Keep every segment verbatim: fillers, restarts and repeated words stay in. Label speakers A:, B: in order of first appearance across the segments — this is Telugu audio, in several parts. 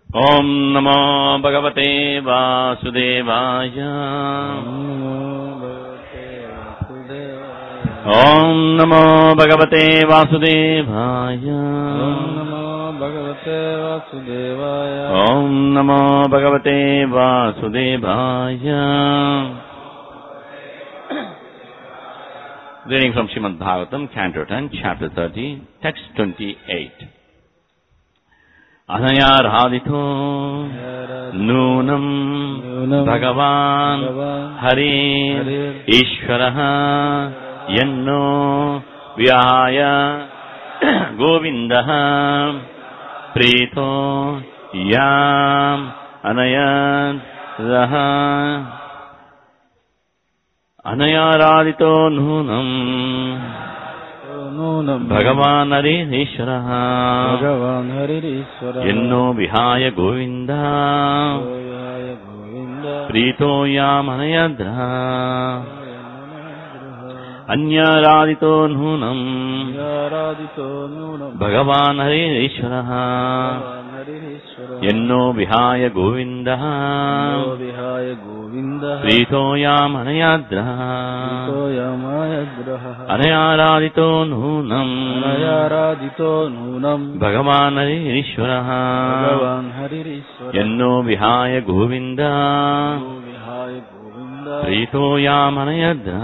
A: Om Namo Bhagavate Vasudevaya. Om Namo Bhagavate Vasudevaya. Om Namo Bhagavate Vasudevaya. Reading from Srimad Bhagavatam, Canto ten, Chapter thirty, Text twenty-eight. Anaya radhito nunam Bhagavan Hari Ishvaraha Yanno Vyaya Govindaha Prito Yam Anayad Raha Anaya radhito nunam Bhagavan Hari Ishvaraha
B: Bhagavan Hari Ishvaraha
A: Yanno Vihaya Govinda Prito Yam Anayadra Anya Radhito Nunam Bhagavan Hari Ishvaraha Yanno Vihaya Govinda Prito Yam Anayadra Anaya Radhito Nunam Bhagavan Hari Ishvaraha Yanno Vihaya Govinda Prito Yam Anayadra.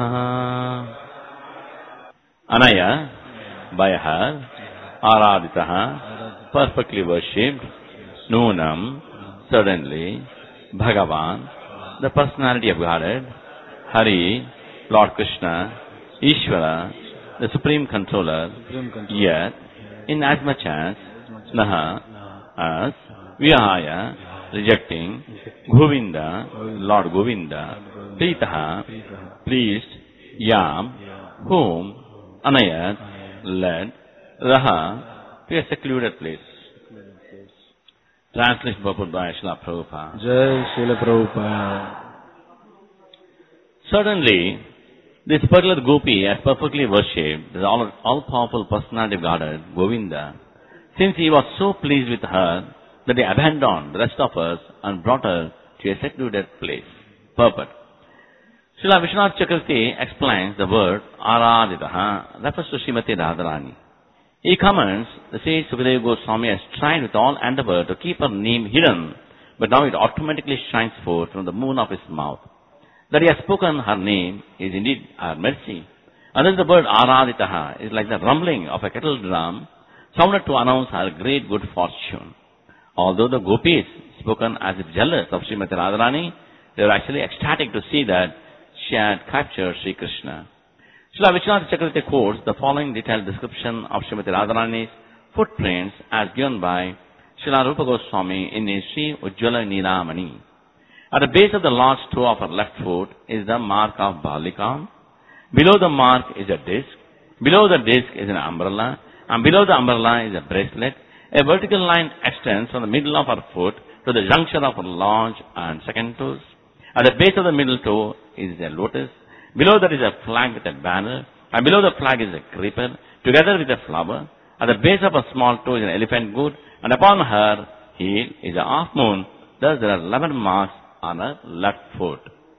A: Anaya, by her, Araditaha, perfectly worshipped, Nunam, certainly, Bhagavan, the personality of Godhead, Hari, Lord Krishna, Ishvara, the Supreme Controller,
B: Supreme Controller.
A: Yet, in as much as, Naha, as, Vihaya, rejecting, Govinda, Lord Govinda, Pritaha, pleased, Yam, whom, Anayat, led, Raha, to a secluded place. Translation purport by Srila Prabhupada.
B: Jai Srila Prabhupada.
A: Certainly, this particular gopi has perfectly worshipped the all, all-powerful personality of Godhead, Govinda, since he was so pleased with her that he abandoned the rest of us and brought her to a secluded place. Purport. Srila Vishwanath Chakravarti explains the word Araditaha refers to Srimati Radharani. He comments that says Sukadeva Goswami has tried with all endeavor to keep her name hidden, but now it automatically shines forth from the moon of his mouth. That he has spoken her name is indeed our mercy. And then the word Araditaha is like the rumbling of a kettle drum sounded to announce her great good fortune. Although the gopis spoken as if jealous of Srimati Radharani, they were actually ecstatic to see that she had captured Sri Krishna. Srila Vishwanath Chakravarti quotes the following detailed description of Srimati Radharani's footprints as given by Srila Rupa Goswami in his Sri Ujjvala Niramani. At the base of the large toe of her left foot is the mark of Balikam. Below the mark is a disc. Below the disc is an umbrella. And below the umbrella is a bracelet. A vertical line extends from the middle of her foot to the junction of her large and second toes. At the base of the middle toe is a lotus. Below that is a flag with a banner. And below the flag is a creeper, together with a flower. At the base of her small toe is an elephant goat. And upon her heel is a half moon. Thus there are eleven marks on her left foot.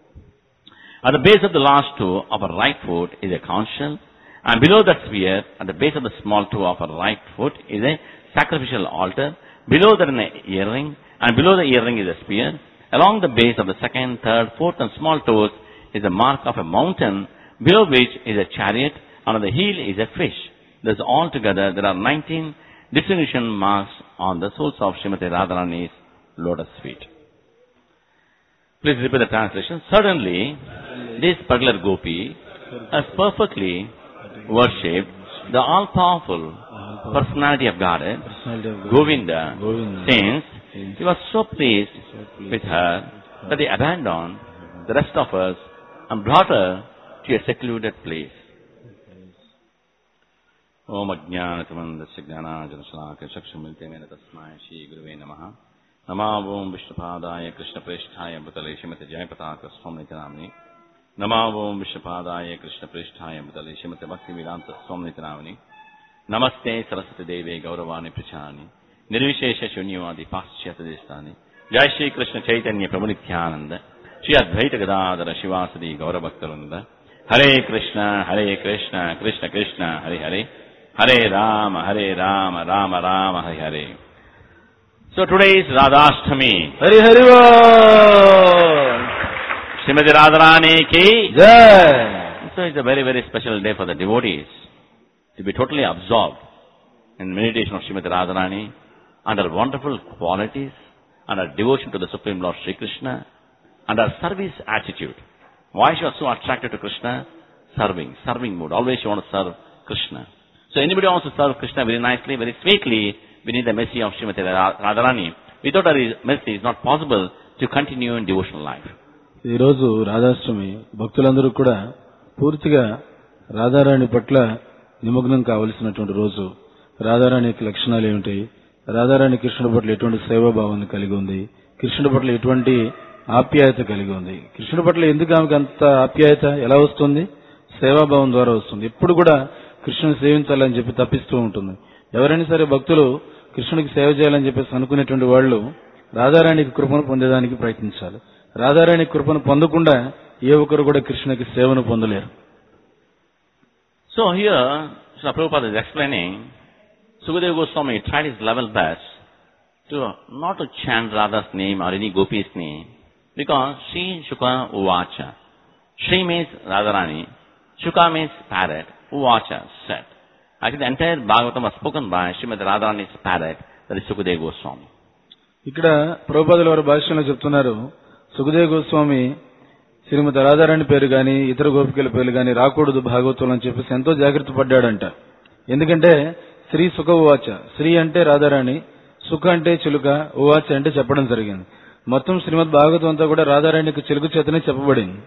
A: At the base of the large toe of her right foot is a conch shell. And below that sphere, at the base of the small toe of her right foot is a sacrificial altar. Below that an earring. And below the earring is a spear. Along the base of the second, third, fourth and small toes is the mark of a mountain, below which is a chariot, and on the heel is a fish. Thus altogether there are nineteen distinguishing marks on the soles of Srimati Radharani's lotus feet. Please repeat the translation. Certainly, this particular gopi has perfectly worshipped the all-powerful personality of Godhead, Govinda, since he was so pleased with her that he abandoned the rest of us and brought her to a secluded place. Om Ajnanatamandasya Jnanajanashalakya Chakshamilte Mena Tasmaya Shri Guruve Namaha Namavom Vishnupadaya Krishna Presthaya Bhutale Shrimati Jayapataka Swamniti Namani Namavom Vishnupadaya Krishna Presthaya Bhutale Shrimati Bhakti Vedanta Swamniti Namani Namaste Saraswati Devi Gauravani Prachani Nirvishesha Shunyavadi Paschyata Destani. Jai Shri Krishna Chaitanya Prabhu Nityananda. Shri Advaita Gadadhara Shivasadi Gaura Bhaktaranda. Hare Krishna, Hare Krishna, Krishna Krishna, Hare Hare. Hare Rama, Hare Rama, Rama Rama, Hare Hare. So today is Radhashtami.
B: Hare Hare Bol.
A: Srimati Radharani ki
B: Jai.
A: So it's a very, very special day for the devotees to be totally absorbed in meditation of Srimati Radharani and her wonderful qualities and her devotion to the Supreme Lord Sri Krishna and her service attitude. Why she was so attracted to Krishna? Serving, serving mood. Always she wants to serve Krishna. So anybody wants to serve Krishna very nicely, very sweetly, we need the mercy of Srimati Radharani. Without her mercy, it's not possible to continue in devotional life.
B: ఈ రోజు రాధాష్టమి భక్తులందరూ కూడా పూర్తిగా రాధారాణి పట్ల నిమగ్నం కావలసినటువంటి రోజు. రాధారాణి యొక్క లక్షణాలు ఏమిటి, రాధారాణి కృష్ణుడి పట్ల ఎటువంటి సేవాభావాన్ని కలిగి ఉంది, కృష్ణుడి పట్ల ఎటువంటి ఆప్యాయత కలిగి ఉంది, కృష్ణుడి పట్ల ఎందుకు ఆమెకు అంత ఆప్యాయత ఎలా వస్తుంది? సేవాభావం ద్వారా వస్తుంది. ఎప్పుడు కూడా కృష్ణుని సేవించాలని చెప్పి తప్పిస్తూ ఉంటుంది. ఎవరైనా సరే భక్తులు కృష్ణుడికి సేవ చేయాలని చెప్పేసి అనుకునేటువంటి వాళ్ళు రాధారాణికి కృపను పొందేదానికి ప్రయత్నించాలి. రాధారాణి కృపను పొందకుండా ఏ ఒక్కరు కూడా కృష్ణునికి సేవను పొందలేరు.
A: So here, Srila Prabhupada is explaining, Sukadeva Goswami tried his level best to not to chant Radha's name or any gopi's name, because Shri Shuka Uvacha. Shri means Radharani, Shuka means parrot, Uvacha said. Actually the entire Bhagavatam was spoken by Srimati Radharani's parrot, that is Sukadeva Goswami.
B: ఇక్కడ ప్రభుపాదుల వారి భాష్యంలో చెప్తున్నారు, సుఖదేవ గోస్వామి శ్రీమతి రాధారాణి పేరు గాని ఇతర గోపికల పేర్లు గాని రాకూడదు భాగవతంలో అని చెప్పేసి ఎంతో జాగ్రత్త పడ్డాడంట. ఎందుకంటే శ్రీ సుఖ ఉవాచ, శ్రీ అంటే రాధారాణి, సుఖ అంటే చిలుక, ఉవాచ అంటే చెప్పడం జరిగింది. మొత్తం శ్రీమద్ భాగవతం అంతా కూడా రాధారాణికి చిలుక చేతనే చెప్పబడింది.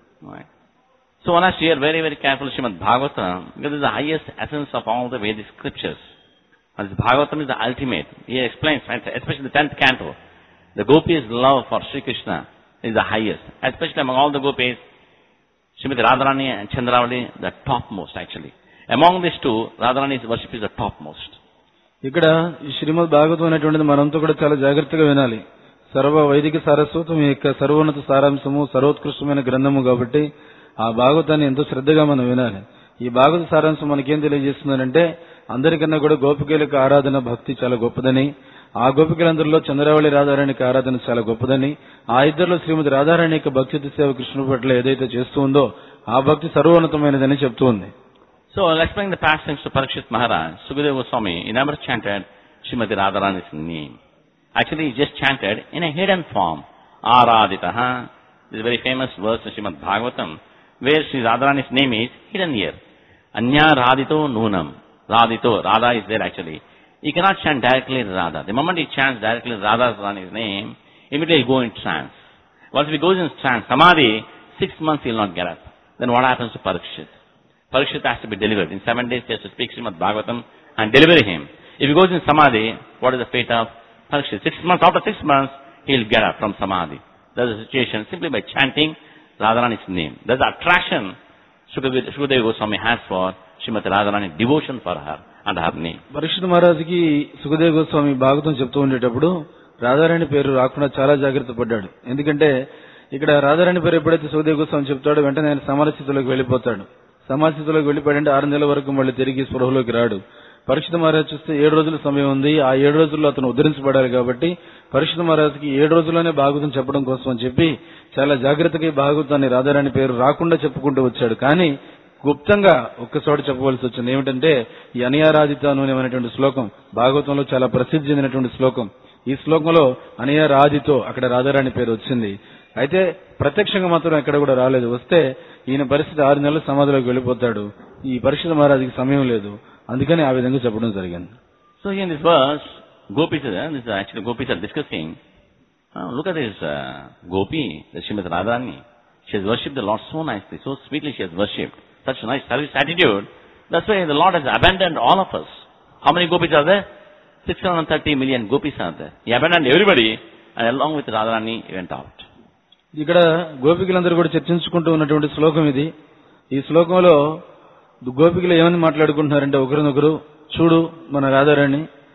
A: So one has to hear very, very carefully Srimad Bhagavatam, because it is the highest essence of all the Vedic scriptures. And this Bhagavatam is the ultimate. He explains, especially the tenth canto, the gopis' love for Sri Krishna is the highest. Especially among all the gopis, Srimati Radharani and Chandravali, the topmost actually. Among these two, Radharani's worship is the topmost.
B: ఇక్కడ ఈ శ్రీమద్ భాగవతం అనేటువంటిది మనంతా కూడా చాలా జాగ్రత్తగా వినాలి. సర్వ వైదిక సారస్వతం యొక్క సర్వోన్నత సారాంశము, సర్వోత్కృష్టమైన గ్రంథము కాబట్టి ఆ భాగవతాన్ని ఎంతో శ్రద్ధగా మనం వినాలి. ఈ భాగవత సారాంశం మనకేం తెలియజేస్తుందంటే అందరికన్నా కూడా గోపికలకు ఆరాధన భక్తి చాలా గొప్పదని, ఆ గోపికలందరిలో చంద్రావళి రాధారాణికి ఆరాధన చాలా గొప్పదని, ఆ ఇద్దరిలో శ్రీమతి రాధారాణి యొక్క భక్తి సేవ కృష్ణుడి పట్ల ఏదైతే చేస్తూ ఉందో ఆ భక్తి సర్వోన్నతమైనదని చెప్తూ ఉంది.
A: So I'll explain the past things to Parikshit Maharaj. Sukadeva Goswami, he never chanted Srimati Radharani's name. Actually he just chanted in a hidden form. Araditaha. This is a very famous verse in Srimad Bhagavatam, where Sri Radharani's name is hidden here. Anya Radito Nunam. Radito, Radha is there actually. He cannot chant directly Radha. The moment he chants directly Radha's name, immediately he go in trance. Once he goes in trance, Samadhi, six months he will not get up. Then what happens to Parikshit? Parikshit has to be delivered. In seven days he has to speak Srimad Bhagavatam and deliver him. If he goes in Samadhi, what is the fate of Parikshit? Six months, after six months, he will get up from Samadhi. That's the situation simply by chanting Radharani's name. That's the attraction Sukadeva Goswami has for Srimati Radharani, devotion for her and her name.
B: Parikshit మహారాజుకి సుఖదేవ గోస్వామి భాగవతం చెప్తూ ఉండేటప్పుడు రాధారాణి పేరు రాకుండా చాలా జాగ్రత్త పడ్డాడు. ఎందుకంటే ఇక్కడ రాధారాణి పేరు ఎప్పుడైతే సుఖదేవ గోస్వామి చెప్తాడో వెంటనే ఆయన సమానస్థితిలోకి వెళ్ళిపోతాడు. సమానస్థితిలోకి వెళ్ళిపోయాడంటే ఆరు నెలల వరకు మళ్ళీ తిరిగి స్పృహలోకి రాడు. పరీక్షిత్ మహారాజు చూస్తే ఏడు రోజుల సమయం ఉంది. ఆ ఏడు రోజుల్లో అతను ఉద్ధరించబడాలి కాబట్టి పరీక్షిత్ మహారాజుకి ఏడు రోజుల్లోనే భాగవతం చెప్పడం కోసం అని చెప్పి చాలా జాగ్రత్తగా ఈ భాగవతాన్ని రాధారాణి పేరు రాకుండా చెప్పుకుంటూ వచ్చాడు. కానీ గుప్తంగా ఒక్కచోట చెప్పవలసి వచ్చింది. ఏమిటంటే ఈ అనయారాధితాను అనేటువంటి శ్లోకం భాగవతంలో చాలా ప్రసిద్ధి చెందినటువంటి శ్లోకం. ఈ శ్లోకంలో అనయారాధితో అక్కడ రాధారాణి పేరు వచ్చింది. అయితే ప్రత్యక్షంగా మాత్రం ఎక్కడ కూడా రాలేదు. వస్తే ఈయన పరిస్థితి ఆరు నెలలు సమాధిలోకి వెళ్ళిపోతాడు. ఈ పరీక్షిత్ మహారాజుకి సమయం లేదు. అందుకని ఆ విధంగా చెప్పడం జరిగింది.
A: So here in this verse, gopis, uh, this is actually gopis are discussing. Uh, look at this uh, gopi, the Srimati Radharani. She has worshipped the Lord so nicely, so sweetly she has worshipped. Such nice service attitude. That's why the Lord has abandoned all of us. How many gopis are there? six hundred thirty million gopis are there. He abandoned everybody and along with Radharani he went out.
B: ఇక్కడ గోపికలందరూ కూడా చర్చించుకుంటూ ఉన్నటువంటి శ్లోకం ఇది. ఈ శ్లోకంలో గోపికలు ఏమని మాట్లాడుకుంటున్నారంటే ఒకరినొకరు, చూడు మన రాధారాణి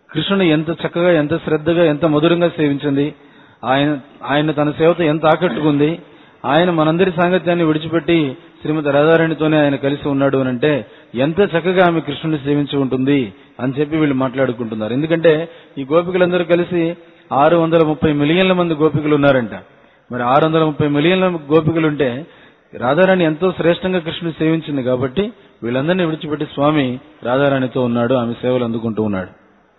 B: కృష్ణుని ఎంత చక్కగా, ఎంత శ్రద్ధగా, ఎంత మధురంగా సేవించింది. ఆయన ఆయన తన సేవతో ఎంత ఆకట్టుకుంది. ఆయన మనందరి సాంగత్యాన్ని విడిచిపెట్టి శ్రీమతి రాధారాణితోనే ఆయన కలిసి ఉన్నాడు అని అంటే ఎంత చక్కగా ఆమె కృష్ణుని సేవించి ఉంటుంది అని చెప్పి వీళ్ళు మాట్లాడుకుంటున్నారు. ఎందుకంటే ఈ గోపికలందరూ కలిసి ఆరు వందల ముప్పై మిలియన్ల మంది గోపికలు ఉన్నారంట. మరి ఆరు వందల ముప్పై మిలియన్ల గోపికలుంటే రాధారాణి ఎంతో శ్రేష్టంగా కృష్ణుని సేవించింది కాబట్టి వీళ్ళందరినీ విడిచిపెట్టి స్వామి రాధారాణితో ఉన్నాడు, ఆమె సేవలు అందుకుంటూ ఉన్నాడు.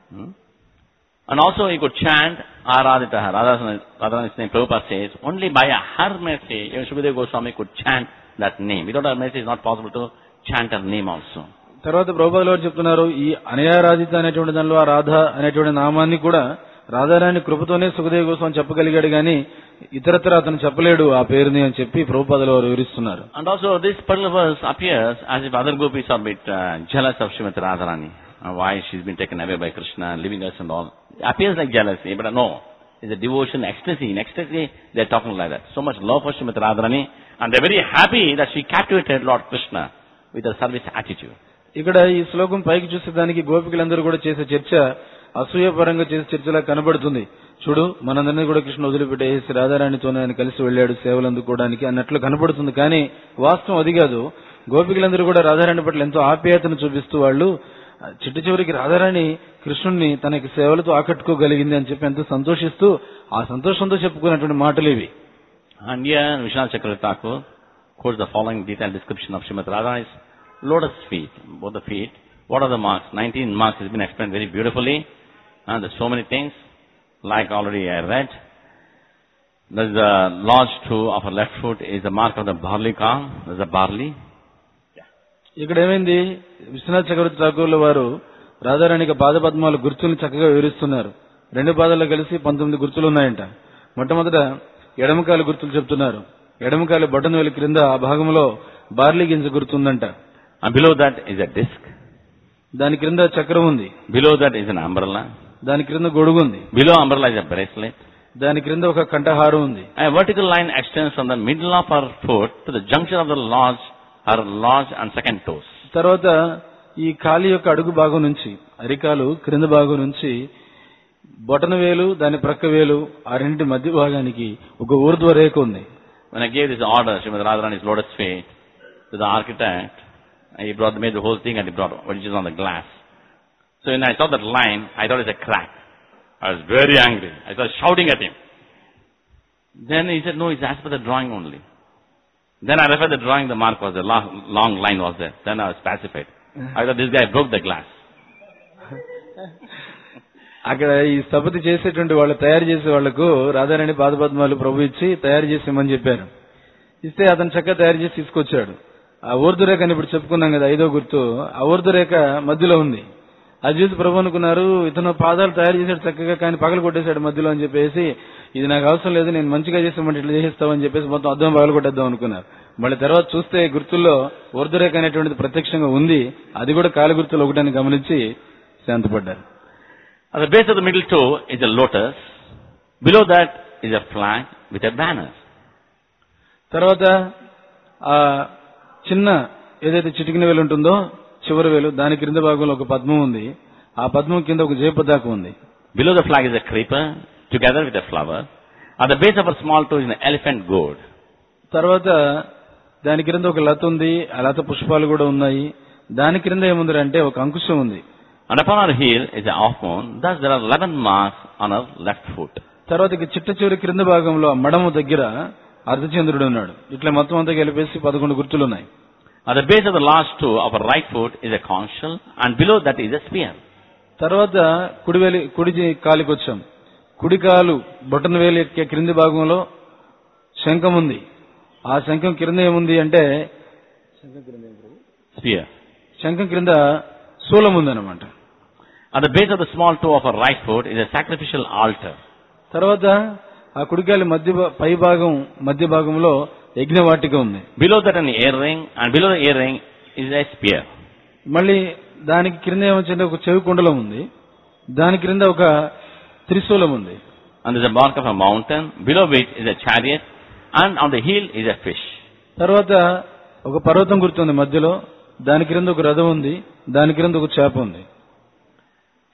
A: And also he could chant Araditaha. Radharani's name, Prabhupada says, only by her mercy, even Sukadeva Goswami could chant that name. Without her mercy, it's not possible to chant her name also.
B: తర్వాత ప్రభుపాదుల వారు చెప్తున్నారు, ఈ అనయారాధిత అనేటువంటి దానిలో ఆ రాధ అనేటువంటి నామాన్ని కూడా రాధారాణి కృపతోనే సుఖదేవ గోస్వామి చెప్పగలిగాడు గాని ఇతరత్ర అతను చెప్పలేడు ఆ పేరుని అని చెప్పి ప్రభుపాదుల వారు వివరిస్తున్నారు.
A: And also this particular verse appears as if other gopis are a bit uh, jealous of Srimati Radharani. Uh, why she's been taken away by Krishna, leaving us and all. It appears like jealousy, but no. It's a devotion, ecstasy. In ecstasy, they're talking like that. So much love for Srimati Radharani, and they're very happy that she captivated Lord Krishna with her service attitude.
B: ఇక్కడ ఈ శ్లోకం పైకి చూసేదానికి గోపికలందరూ కూడా చేసే చర్చ అసూయపరంగా చేసే చర్చలా కనబడుతుంది. చూడు, మనందరినీ కూడా కృష్ణ వదిలిపెట్టేసి రాధారాణితోనే ఆయన కలిసి వెళ్ళాడు సేవలు అందుకోవడానికి అన్నట్లు కనబడుతుంది. కానీ వాస్తవం అది కాదు. గోపికలందరూ కూడా రాధారాణి పట్ల ఎంతో ఆప్యాయతను చూపిస్తూ వాళ్ళు చిట్ట చివరికి రాధారాణి కృష్ణుణ్ణి తనకి సేవలతో ఆకట్టుకోగలిగింది అని చెప్పి ఎంతో సంతోషిస్తూ ఆ సంతోషంతో చెప్పుకున్నటువంటి మాటలు ఇవి.
A: And here Vishwanath Chakravarti Thakur quotes the following detailed description of Srimati Radharani's lotus feet, both the feet. What are the marks? nineteen marks has been explained very beautifully. And there's so many things, like already I read. There's the large toe of her left foot is the mark of the barley corn. There's the barley.
B: ఇక్కడ ఏమైంది, విశ్వనాథ్ చక్రవర్తి ఠాకూర్ల వారు రాధారాణికి పాదపద్మాల గుర్తుల్ని చక్కగా వివరిస్తున్నారు. రెండు పాదాలు కలిసి పంతొమ్మిది గుర్తులు ఉన్నాయంట. మొట్టమొదట ఎడమకాలి గుర్తులు చెప్తున్నారు. ఎడమకాలి బటన్ వేలు క్రింద ఆ భాగంలో బార్లీ గింజ గుర్తుందంట.
A: And below that is a disc.
B: దాని క్రింద చక్రం ఉంది.
A: Below that is an umbrella.
B: దాని క్రింద గొడుగు ఉంది.
A: Below umbrella is a bracelet.
B: దాని క్రింద ఒక కంఠహారం ఉంది.
A: A vertical line extends from the middle of her foot to the junction of the large, her large and second toes.
B: తర్వాత ఈ కాలి యొక్క అడుగు భాగం నుంచి అరికాలు క్రింద భాగం నుంచి బొటన వేలు దాని ప్రక్క వేలు ఆ రెండింటి మధ్య భాగానికి ఒక ఊర్ధ్వ రేఖ ఉంది.
A: When I gave this order, Srimati Radharani's lotus feet, to the architect, he brought made the whole thing and he brought which is on the glass. So when I saw that line, I thought it's a crack. I was very angry. I started shouting at him. Then he said, no, it's as per the drawing only. Then I referred the drawing, the mark was there, long, long line was there. Then I was pacified. I thought this guy broke the glass.
B: అక్కడ ఈ స్థపతి చేసేటువంటి వాళ్ళు తయారు చేసే వాళ్లకు రాధారాణి పాదపద్మాలు ప్రభు ఇచ్చి తయారు చేసేమని చెప్పారు. ఇస్తే అతను చక్కగా తయారు చేసి తీసుకొచ్చాడు. ఆ ఊర్ధురేఖ అని ఇప్పుడు చెప్పుకున్నాం కదా, ఐదో గుర్తు, ఆ ఊర్ధురేఖ మధ్యలో ఉంది. అది చూసి ప్రభు అనుకున్నారు, ఇతను పాదాలు తయారు చేశాడు చక్కగా, కానీ పగలు కొట్టేశాడు మధ్యలో అని చెప్పేసి, ఇది నాకు అవసరం లేదు, నేను మంచిగా చేస్తామంటే ఇట్లా చేసేస్తామని చెప్పేసి మొత్తం అద్దం పగలు కొట్టేద్దాం అనుకున్నారు. మళ్ళీ తర్వాత చూస్తే గుర్తుల్లో ఊర్ధురేఖ అనేటువంటిది ప్రత్యక్షంగా ఉంది, అది కూడా కాలి గుర్తులు ఒకటని గమనించి శాంతపడ్డారు.
A: At the base of the middle toe is a lotus. Below that is a flag with a banner.
B: తర్వాత ఆ చిన్న ఏదైతే చిటికిన వేలు ఉంటుందో చివరి వేలు దాని క్రింద భాగంలో ఒక పద్మం ఉంది. ఆ పద్మం కింద ఒక జయ పతాకం ఉంది.
A: Below the flag is a creeper together with a flower. At the base of a small toe is an elephant gourd.
B: తర్వాత దాని క్రింద ఒక లత ఉంది, ఆ లత పుష్పాలు కూడా ఉన్నాయి. దాని క్రింద ఏముంది అంటే ఒక అంకుశం ఉంది.
A: And upon her heel is a half moon. Thus there are eleven marks on her left foot.
B: తర్వాత చిట్ట చివరి క్రింద భాగంలో మడమ దగ్గర అర్ధచంద్రుడు ఉన్నాడు. ఇట్లా మొత్తం అంతా కలిపేసి పదకొండు గుర్తులు ఉన్నాయి.
A: At the base of the last toe of her right foot is a conch shell, and below that is a spear.
B: తర్వాత కుడివేలి కుడి కాలికి వచ్చాం. కుడి కాలు బొటన వేలి యొక్క క్రింది భాగంలో శంఖం ఉంది. ఆ శంఖం క్రింద ఏముంది అంటే
A: Spear.
B: శంఖం క్రింద శూలం ఉందన్నమాట.
A: At the base of the small toe of her right foot is a sacrificial altar.
B: తర్వాత ఆ కుడికాలి మధ్య పై భాగం మధ్య భాగంలో యజ్ఞవాటిక ఉంది.
A: Below that an earring, and below the earring is a spear.
B: మళ్ళీ దానికి క్రింద ఏమొచ్చింది, ఒక చెవి కుండలం ఉంది. దాని క్రింద ఒక త్రిశూలం ఉంది.
A: And there is a mark of a mountain, below which is a chariot, and on the heel is a fish.
B: తర్వాత ఒక పర్వతం గుర్తుంది మధ్యలో, దాని క్రింద ఒక రథం ఉంది, దాని క్రింద ఒక చేప ఉంది.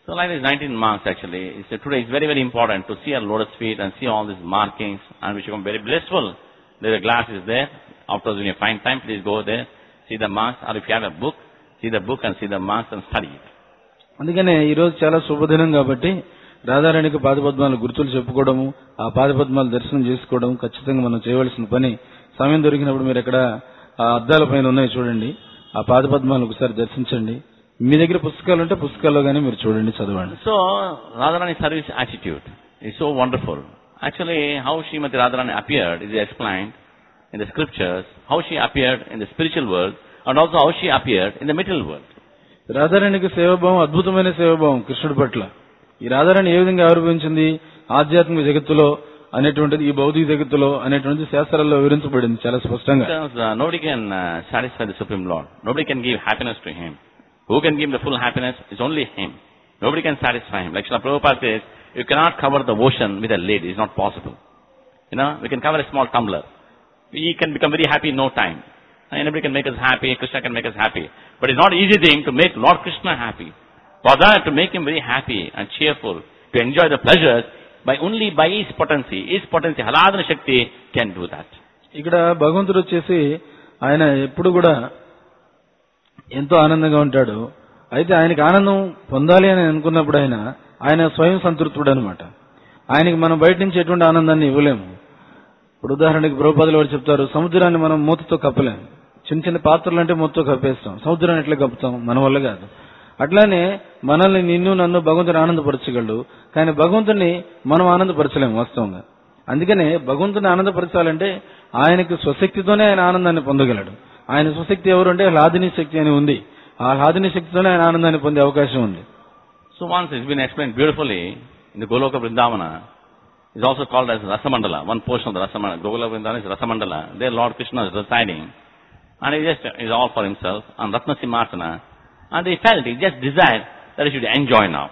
A: So like these nineteen marks actually, it's, today it's very very important to see our lotus feet and see all these markings, and we become very blissful. There a glass is there. Afterwards, when you find time, please go there, see the marks, or if you have a book, see the book and see the marks and study it.
B: అందుకనే ఈ రోజు చాలా శుభదినం కాబట్టి రాధారాణికి పాదపద్మాల గుర్తులు చెప్పుకోవడము, ఆ పాదపద్మాలు దర్శనం చేసుకోవడం ఖచ్చితంగా మనం చేయవలసిన పని. సమయం దొరికినప్పుడు మీరు ఎక్కడ ఆ అద్దాల పైన ఉన్నాయి చూడండి, ఆ పాదపద్మాలను ఒకసారి దర్శించండి. మీ దగ్గర పుస్తకాలు ఉంటే పుస్తకాల్లో గానీ మీరు చూడండి, చదవండి.
A: So Radharani service attitude is so wonderful. Actually, how Srimati Radharani appeared is explained in the scriptures, how she appeared in the spiritual world, and also how she appeared in the material world.
B: రాధారాణికి సేవాభావం, అద్భుతమైన సేవాభావం కృష్ణుడి పట్ల. ఈ రాధారాణి ఏ విధంగా ఆవిర్భవించింది ఆధ్యాత్మిక జగత్తులో అనేటువంటిది, ఈ భౌతిక జగత్తులో అనేటువంటి శాస్త్రాల్లో వివరించబడింది చాలా స్పష్టంగా.
A: Because, uh, nobody can uh, satisfy the Supreme Lord. Nobody can give happiness to Him. Who can give the full happiness is only Him. Nobody can satisfy Him. Like Srila Prabhupada says, you cannot cover the ocean with a lid. It's not possible. You know, we can cover a small tumbler. We can become very happy in no time. Anybody can make us happy. Krishna can make us happy. But it's not an easy thing to make Lord Krishna happy. For that, to make Him very happy and cheerful, to enjoy the pleasures, by only by His potency, His potency, Haladana Shakti can do that.
B: ఇక్కడ భగవంతుడు వచ్చేసి ఆయన ఎప్పుడు కూడా ఎంతో ఆనందంగా ఉంటాడు. అయితే ఆయనకి ఆనందం పొందాలి అని అనుకున్నప్పుడు ఆయన ఆయన స్వయం సంతృప్తుడు అనమాట. ఆయనకి మనం బయట నుంచి ఎటువంటి ఆనందాన్ని ఇవ్వలేము. ఇప్పుడు ఉదాహరణకి ప్రభుపాదులు వారు చెప్తారు, సముద్రాన్ని మనం మూతతో కప్పలేము. చిన్న చిన్న పాత్రలు అంటే మూతతో కప్పేస్తాం, సముద్రాన్ని ఎట్లా కప్పుతాం? మన వల్ల కాదు. అట్లానే మనల్ని నిన్ను నన్ను భగవంతుని ఆనందపరచగలడు, కానీ భగవంతుని మనం ఆనందపరచలేము వాస్తవంగా. అందుకనే భగవంతుని ఆనందపరచాలంటే ఆయనకి స్వశక్తితోనే ఆయన ఆనందాన్ని పొందగలడు. ఆయన స్వశక్తి ఎవరు అంటే లాదిని శక్తి అని ఉంది. ఆ లాదిని శక్తితోనే ఆయన ఆనందాన్ని పొందే అవకాశం ఉంది.
A: So once it's been explained beautifully in the Goloka Vrindavana, is also called as Rasamandala. One portion of the Rasamandala, Goloka Vrindavana is Rasamandala. There Lord Krishna is residing, and he just is all for himself on Ratna Simhasana, and he felt, he just desired that he should enjoy now.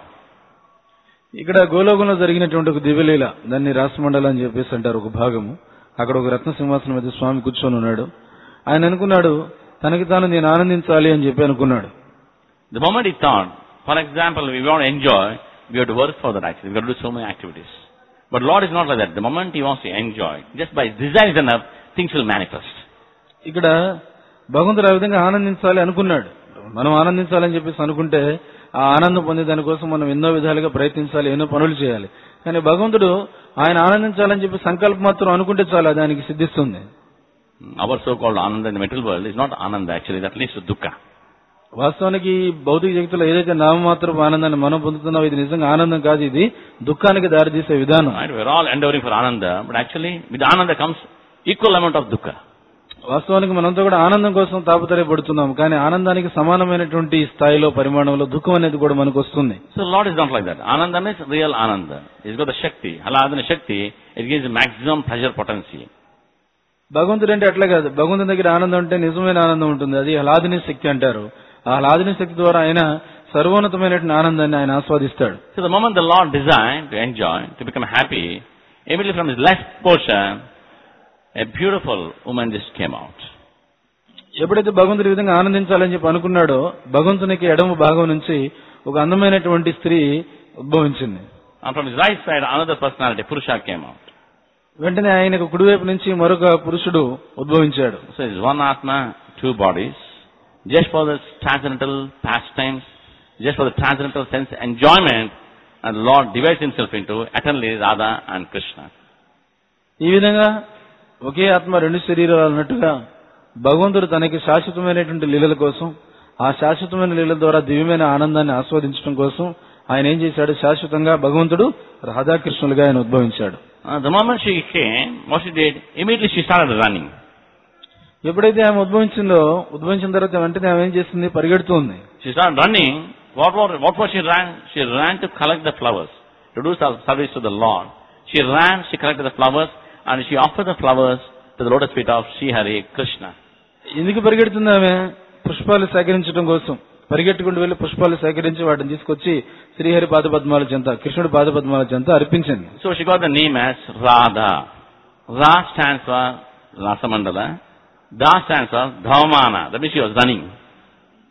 B: ఇక్కడ గోలోకంలో జరిగినటువంటి ఒక దివ్యలీల, దాన్ని రాసమండలం అని చెప్పేసి అంటారు ఒక భాగము. అక్కడ ఒక రత్న సింహాసనం మీద స్వామి కూర్చొని ఉన్నాడు. ఆయన అనుకున్నాడు, తనకి తాను నేను ఆనందించాలి అని చెప్పి అనుకున్నాడు.
A: The moment he thought, for example, we want to enjoy, we have to work for that actually. We have to do so many activities. But Lord is not like that. The moment He wants to enjoy, just by His desire is enough, things will manifest.
B: ఇక్కడ భగవంతుడు ఆ విధంగా ఆనందించాలి అనుకున్నాడు. మనం ఆనందించాలని చెప్పేసి అనుకుంటే ఆ ఆనందం పొందే దానికోసం మనం ఎన్నో విధాలుగా ప్రయత్నించాలి, ఎన్నో పనులు చేయాలి. కానీ భగవంతుడు ఆయన ఆనందించాలని చెప్పి సంకల్పం మాత్రం అనుకుంటే చాలు, దానికి సిద్ధిస్తుంది.
A: Our so-called Ananda in the material world is not Ananda actually, that leads to Dukkha.
B: వాస్తవానికి భౌతిక జగత్తులో ఏదైతే నామమాత్రపు ఆనందాన్ని మనం పొందుతున్నామో ఇది నిజంగా ఆనందం కాదు, ఇది దుఃఖానికి దారితీసే విధానం.
A: We are all endeavoring for Ananda, but actually with Ananda comes equal amount of Dukkha.
B: వాస్తవానికి మనంతా కూడా ఆనందం కోసం తాపత్రయపడుతున్నాం, కానీ ఆనందానికి సమానమైనటువంటి స్థాయిలో పరిమాణంలో దుఃఖం అనేది కూడా మనకు వస్తుంది.
A: So Lord is not like that. Ananda is real Ananda. He's got the Shakti, Haladana Shakti. It gives maximum pleasure potency.
B: భగవంతుడు అంటే అట్లా కాదు. భగవంతుని దగ్గర ఆనందం అంటే నిజమైన ఆనందం ఉంటుంది, అది హలాదిని శక్తి అంటారు. ఆ హలాదిని శక్తి ద్వారా ఆయన సర్వోన్నతమైనటువంటి ఆనందాన్ని ఆయన ఆస్వాదిస్తాడు.
A: So the moment the Lord desired to enjoy, to become happy, immediately from his left portion, a beautiful woman just came out.
B: ఎప్పుడైతే భగవంతుడి విధంగా ఆనందించాలని చెప్పి అనుకున్నాడో, భగవంతునికి ఎడమ భాగం నుంచి ఒక అందమైనటువంటి స్త్రీ ఉద్భవించింది.
A: And from his right side, another personality, Purusha, came out.
B: వెంటనే ఆయనకు కుడివైపు నుంచి మరొక పురుషుడు ఉద్భవించాడు.
A: So it's one Atma, two bodies, just for the transcendental pastimes, just for the transcendental sense enjoyment, and the Lord divides himself into eternally Radha and Krishna.
B: ఈ విధంగా ఒకే ఆత్మ రెండు శరీరాలు అన్నట్టుగా భగవంతుడు తనకి శాశ్వతమైనటువంటి లీలల కోసం, ఆ శాశ్వతమైన లీలల ద్వారా దివ్యమైన ఆనందాన్ని ఆస్వాదించడం కోసం ఆయన ఏం చేశాడు, శాశ్వతంగా భగవంతుడు రాధాకృష్ణులుగా ఆయన ఉద్భవించాడు.
A: Uh, the moment she came, what she did, immediately she started running.
B: ఎప్పుడైతే ఆమె ఉద్భవించిందో, ఉద్భవించిన తర్వాత వెంటనే ఆమె ఏం చేస్తుంది, పరిగెడుతుంది.
A: She started running. What was, what was she ran? She ran to collect the flowers, to do service to the Lord. She ran, she collected the flowers, and she offered the flowers to the lotus feet of Sri Hari Krishna.
B: ఎందుకు పరిగెడుతుంది ఆమె? పుష్పాలు సేకరించడం కోసం పరిగెట్టుకుంటూ వెళ్లి పుష్పాలు సేకరించి వాటిని తీసుకొచ్చి శ్రీహరి పాదపద్మాల చెంత, కృష్ణుడి పాదపద్మాల చెంత అర్పించింది.
A: So she got the name as Radha. Ra stands for Rasamandala. Da stands for Dhavamana. That means she was running.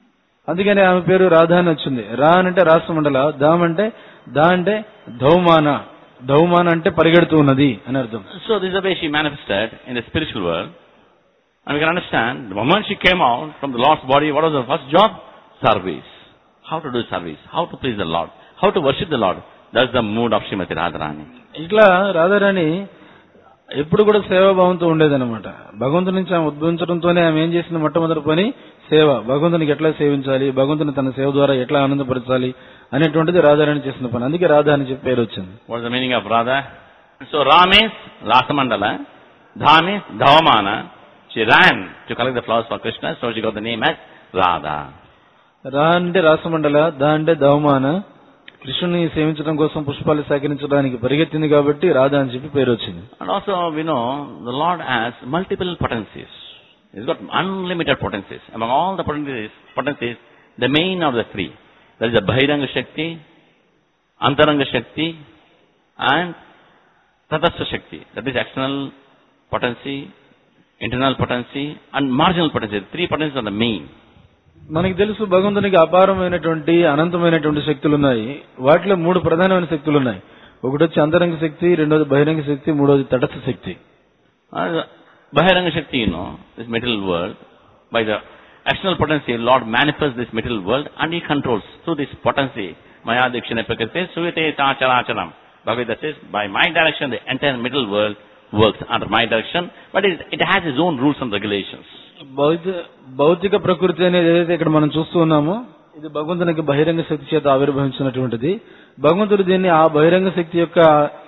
B: అందుకని ఆమె పేరు రాధా అని వచ్చింది. రా అంటే రాష్ట్రమండల, దామ్ అంటే దా అంటే ధౌమాన, ధౌమాన అంటే పరిగెడుతూ ఉన్నది అని అర్థం.
A: So this is the way she manifested in the spiritual world. And we can understand, the moment she came out from the Lord's body, what was her first job? Service. How to do service, how to please the Lord, how to worship the Lord. That's the mood of Srimati Radharani.
B: ఇట్లా రాధారాణి ఎప్పుడు కూడా సేవాభావంతో ఉండేదన్నమాట. భగవంతుని నుంచి ఆమె ఉద్భవించడంతోనే ఆమె ఏం చేసిన మొట్టమొదటి పని సేవ. భగవంతునికి ఎట్లా సేవించాలి, భగవంతుని తన సేవ ద్వారా ఎట్లా ఆనందపరచాలి అనేటువంటిది రాధారాణి చేసిన పని. అందుకే రాధా అని చెప్పి పేరు వచ్చింది.
A: What is the meaning of Radha? So Ra means Rasamandala, Dha means Dhavamana. She ran to collect the flowers for Krishna, so she got the name as Radha.
B: రా అంటే రాసమండల, దా అంటే దవమాన, కృష్ణుని సేవించడం కోసం పుష్పాలు సేకరించడానికి పరిగెత్తింది కాబట్టి రాధా అని చెప్పి పేరు వచ్చింది.
A: And also we know the Lord has multiple potencies. He's got unlimited potencies. Among all the potencies, potencies the main of the three. There is the Bahiranga Shakti, Antaranga Shakti and Tatastha Shakti. That is external potency, internal potency and marginal potency. Three potencies are the main.
B: మనకి తెలుసు భగవంతునికి అపారమైనటువంటి అనంతమైనటువంటి శక్తులు ఉన్నాయి. వాటిలో మూడు ప్రధానమైన శక్తులు ఉన్నాయి. ఒకటి వచ్చి అంతరంగ శక్తి, రెండోది బహిరంగ శక్తి, మూడోది తటస్థ శక్తి.
A: Bahiranga Shakti, you know, this material world, by the external potency, Lord manifests this material world and He controls through this potency. Maya Dikshana Prakriti Suyate Tacharacharam. Bhagavad says, by my direction the entire material world works under my direction, but it, it has its own rules and regulations.
B: భౌతిక ప్రకృతి అనేది ఏదైతే ఇక్కడ మనం చూస్తూ ఉన్నామో ఇది భగవంతునికి బహిరంగ శక్తి చేత ఆవిర్భవించినటువంటిది. భగవంతుడు దీన్ని ఆ బహిరంగ శక్తి యొక్క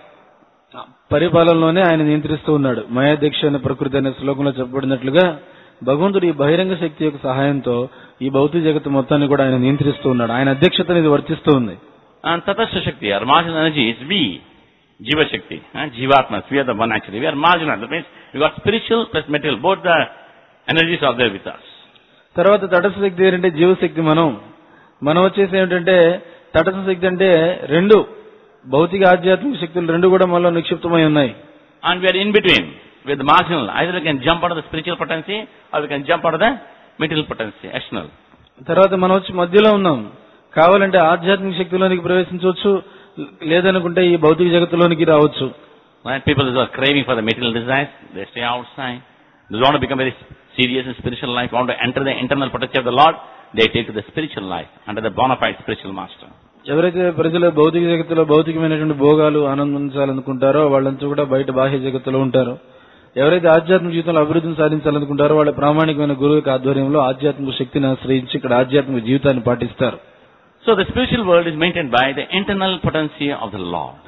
B: పరిపాలనలోనే ఆయన నియంత్రిస్తూ ఉన్నాడు. మయాదీక్ష అనే ప్రకృతి అనే శ్లోకంలో చెప్పబడినట్లుగా భగవంతుడు ఈ బహిరంగ శక్తి యొక్క సహాయంతో ఈ భౌతిక జగత్తు మొత్తాన్ని కూడా ఆయన నియంత్రిస్తూ ఉన్నాడు. ఆయన అధ్యక్షతను ఇది వర్తిస్తూ ఉంది.
A: And Tatastha Shakti, our marginal energy is we, Jiva Shakti, and Jivatmas, we are the one actually. We are marginal. That means we got spiritual plus material, both the energies are there with us.
B: తర్వాత తటస్థ శక్తి ఏంటంటే జీవశక్తి. మనం మనం వచ్చేసి ఏమిటంటే తటస్థ శక్తి అంటే రెండు భౌతిక ఆధ్యాత్మిక శక్తులు రెండు కూడా మనలో నిక్షిప్తమై ఉన్నాయి.
A: And we are in between with the marginal. Either we can jump out of the spiritual potency or we can jump out of the material potency, external.
B: తర్వాత మనం వచ్చి మధ్యలో ఉన్నాం. కావాలంటే ఆధ్యాత్మిక శక్తిలోనికి ప్రవేశించవచ్చు, లేదనుకుంటే ఈ భౌతిక జగత్తులోనికి రావచ్చు.
A: Right? People who are craving for the material desires, they stay outside. They want to become very serious in spiritual life, want to enter the internal potency of the Lord, they take to the spiritual life under the bona fide spiritual master.
B: ఎవరైతే ప్రజలు భౌతిక జగత్తులో భౌతికమైనటువంటి భోగాలు ఆనందించాలనుకుంటారో వాళ్ళంతా కూడా బయట బాహ్య జగత్తులో ఉంటారు. ఎవరైతే ఆధ్యాత్మిక జీవితంలో అభివృద్ధిని సాధించాలనుకుంటారో వాళ్ళ ప్రామాణికమైన గురువు యొక్క ఆధ్వర్యంలో ఆధ్యాత్మిక శక్తిని ఆశ్రయించి ఇక్కడ ఆధ్యాత్మిక జీవితాన్ని పాటిస్తారు.
A: So the spiritual world is maintained by the internal potency of the Lord.